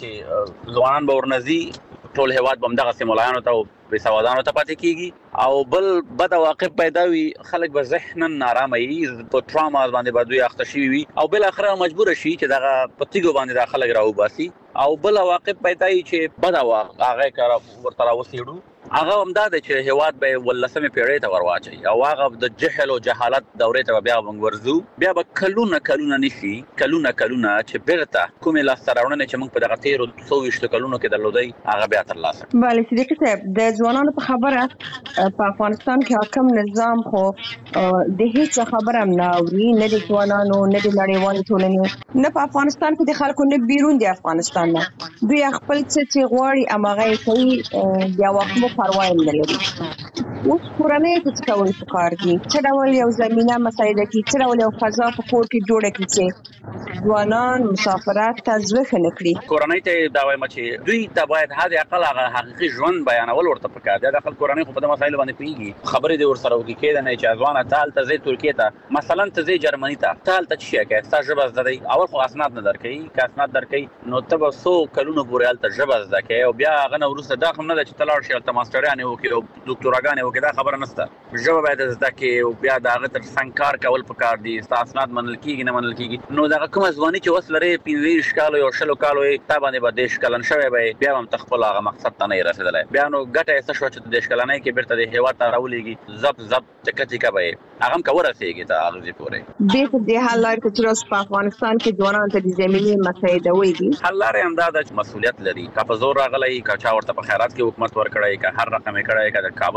W: چې ځوانان به ورنځي ټول هواد بمدغه سیمولانو ته په سوادانو ته پاتې کیږي او بل بد عواقب پیدا وي خلک به ذهناً نارامه وي په ټراما باندې باندې اخته شي وي او بل اخره مجبور شي چې دغه پتیګو باندې د خلک راو باسي او بل عواقب پیدا وي چې بد عواقب هغه کار ورته راوسیړو هغه امداد چې هواد به ولسمه پیړۍ ته ورواچي او هغه د جهل او جهالت دورې ته بیا ورزو بیا به کلونه کلونه نشي کلونه کلونه چې بیرته کومه لاستراونه چې موږ په دغه تیر څو وشت کلونو کې درلودي هغه بیا تر لاسه
H: bale صدیقی صاحب د ځوانانو په خبره په افغانستان کې حاکم نظام خو د هیڅ خبره نه اوري نه د ځوانانو نه د نړیوال ټولنې نه په افغانستان کې د خلکو نه بیرون د افغانستان نه دوی خپل څه غواړي اماغه کوي بیا وخت پروا نه لري اوس کورنۍ څه کوي په کار کې چې دا ول یو زمينه مسایده کې چې دا ول یو فضا په کور کې جوړه کړي ځوانان مسافرات ته ځوخه نکړي
W: کورنۍ ته دا وایم چې دوی ته باید هغه عقل هغه حقيقي ژوند بیانول ورته پکار دی د خپل کورنۍ په دغه مسایل باندې پیږي خبرې دی ورسره وکړي کېد نه چې ځوانه تال ته زی ترکیه ته مثلا ته زی جرمني ته تال ته شي کې ستا ژبه زده اول خو اسناد نه درکې کا اسناد درکې نو ته به سو کلونو پورې الته ژبه زده کې او بیا هغه نو ورسره دا هم نه چې تلاړ شي الته ماسترانه وکړي او ډاکټراګانې وکړي دا خبره نشته ژبه باید زده کې او بیا دا هغه تر څنګه کول پکار دي ستا اسناد منل کېږي نه منل کېږي نو دا کوم ځواني چې وسلره پنځه شکالو یو شلو کالو تا باندې به دیش کلن شوی به بیا هم تخپل هغه مقصد ته نه رسیدلای بیا نو ګټه څه شو چې دیش کلنای کې بیرته د هیوا ته راولېږي زب زب ټکټی کا به هغه هم کور رسیږي ته هغه دې پورې
H: دې په دې حال لري چې په افغانستان کې ځوانان ته د زمینی مسایده وایي
W: حل لري انداز مسؤلیت لري کا په زور راغلی کا چا ورته په خیرات کې حکومت ورکړای کا هر رقم کړای کا د کابل اداره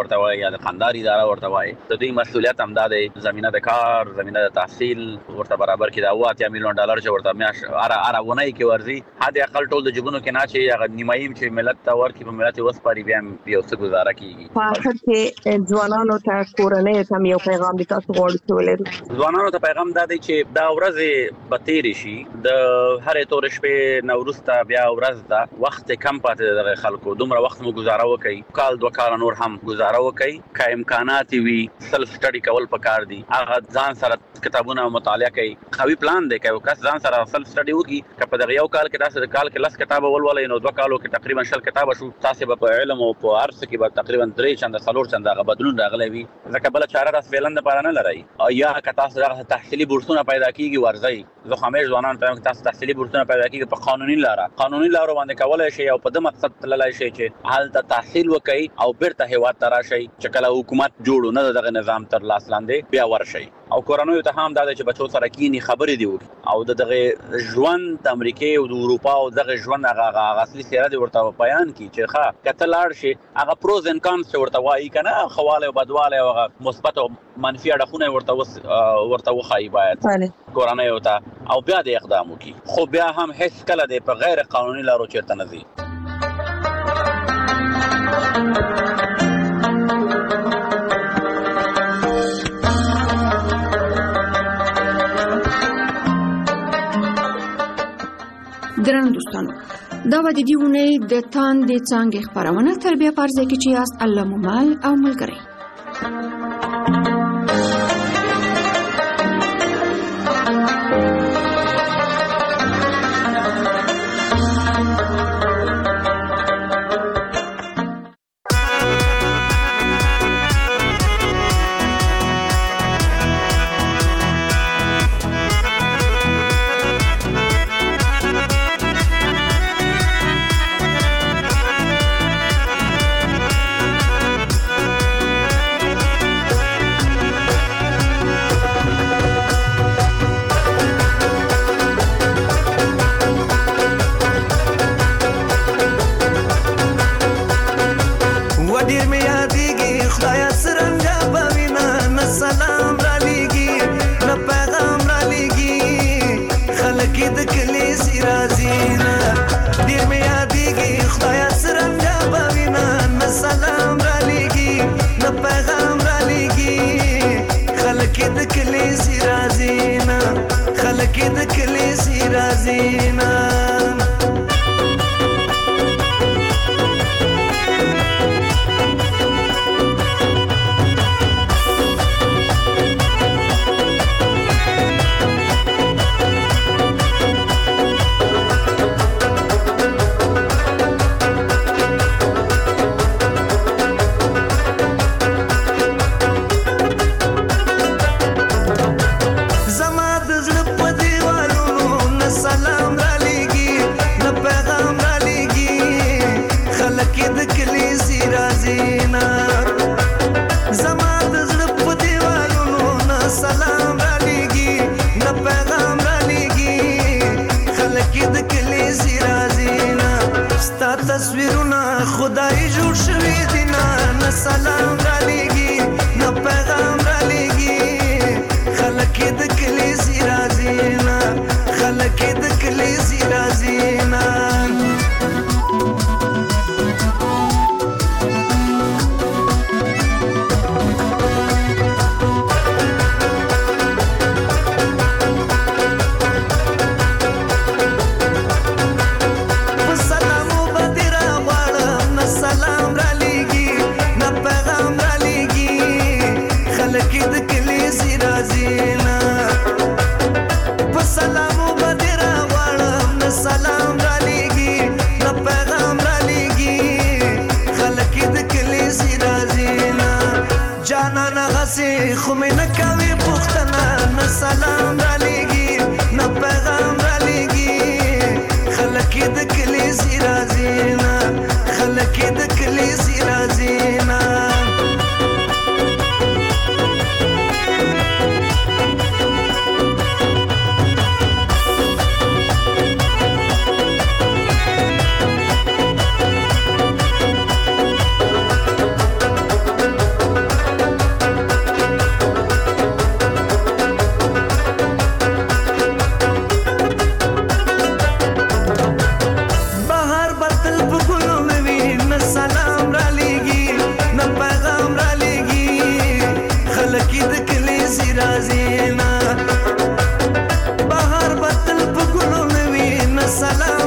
W: ورته وایي یا د خندار اداره ورته وایي. د دوی مسولیت هم دا دی زمينه د کار، زمينه د تحصیل ورته برابر کړي. دا اوه اتیا میلیون ډالر چې ورته میاش اره اره ونی کې ورځي، حد اقل ټول د جګونو کې نه چې هغه نیمایم چې ملت ته ورکړي په ملت وسپاري بیا یو څه گزاره کیږي.
H: په اخر کې ځوانانو ته کورنۍ ته یو پیغام دي تاسو غواړئ چې ولرئ؟
W: ځوانانو ته پیغام دا دی چې دا ورځ به تېرې شي، د هرې تورې شپې نه وروسته بیا ورځ ده، وخت کم پاتې دی. د خلکو دومره وخت مو گزاره وکړئ، کال دوه کاله نور هم گزاره وکړئ. که امکانات وي سلف سټډي کول پکار دي، هغه ځان سره کتابونه مطالعه کوي. قوي پلان دی که کس ځان سره سلف سټډي وکړي، که په دغه یو کال کې تاسو د کال کې لس کتابه ولولئ نو دوه کالو کې تقریبا شل کتابه شو. تاسو به په علم او په هر څه کې به تقریبا درې چنده څلور چنده هغه بدلون راغلی وي. ځکه بله چاره تاسو فعلا دپاره نه لرئ. یا که تاسو دغه تحصیلي بورسونه پیدا کېږي ورځئ. زه خو همیش ځوانانو ته وایم که تاسو تحصیلي بورسونه پیدا کېږي په قانوني لاره قانوني لارو باندې کولی شئ او په ده مقصد تللی شئ چې هلته تحصیل وکړئ او بیرته هېواد ته راشئ چې کله حکومت جوړو نه د دغه نظام تر لاس لاندې بیا ورشئ. او کورنیو ته هم دا دی چې بچو سره کینی خبرې دی وکړي او د دغه ژوند د امریکې او د اروپا او دغه ژوند هغه اصلي څېره دې ورته بیان کړي چې ښه که ته لاړ شې هغه پروز اینډ کانز چې ورته وایي که نه ښه والی او بدوالی او هغه مثبت او منفي اړخونه ورته ورته وښایي باید کورنیو ته او بیا د اقدام وکړي. خو بیا هم هیڅ کله دی په غیر قانوني لارو چېرته نه ځي.
B: درنو دوستانو، دا و د دې اونۍ د تاندې څانګې خپرونه تر بیا په ارزه کې چې یاست الله مو مل او ملګری.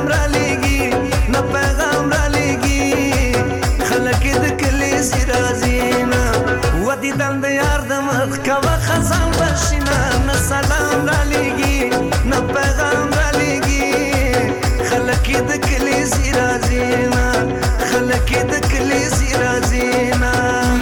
G: پیغام را لېږي نه پیغام را لېږي خلک د کلیسې راځي نه ودې دم د یار د مخ کوه خزان بشینه نه سلام را لېږي نه پیغام را لېږي خلک د کلیسې راځي نه خلک د کلیسې راځي نه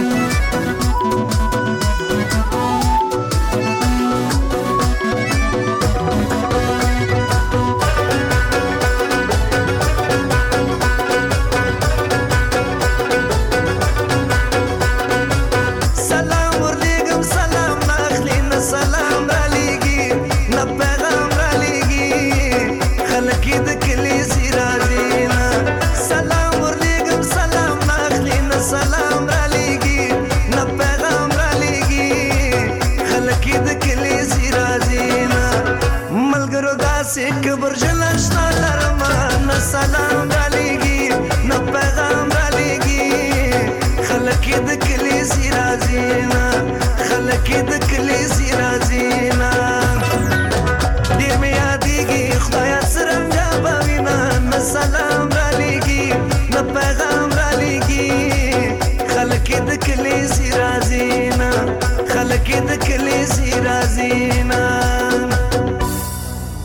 G: سیک برجلشنا لرما نه سلام را لېږي نه پیغام را لېږي خلک د کلیسې راځي نه خلک د کلیسې راځي نه ډېر مې یادېږي خدایه څرنګه به وینه نه سلام را لېږي نه پیغام را لېږي خلک د کلیسې راځي نه خلک د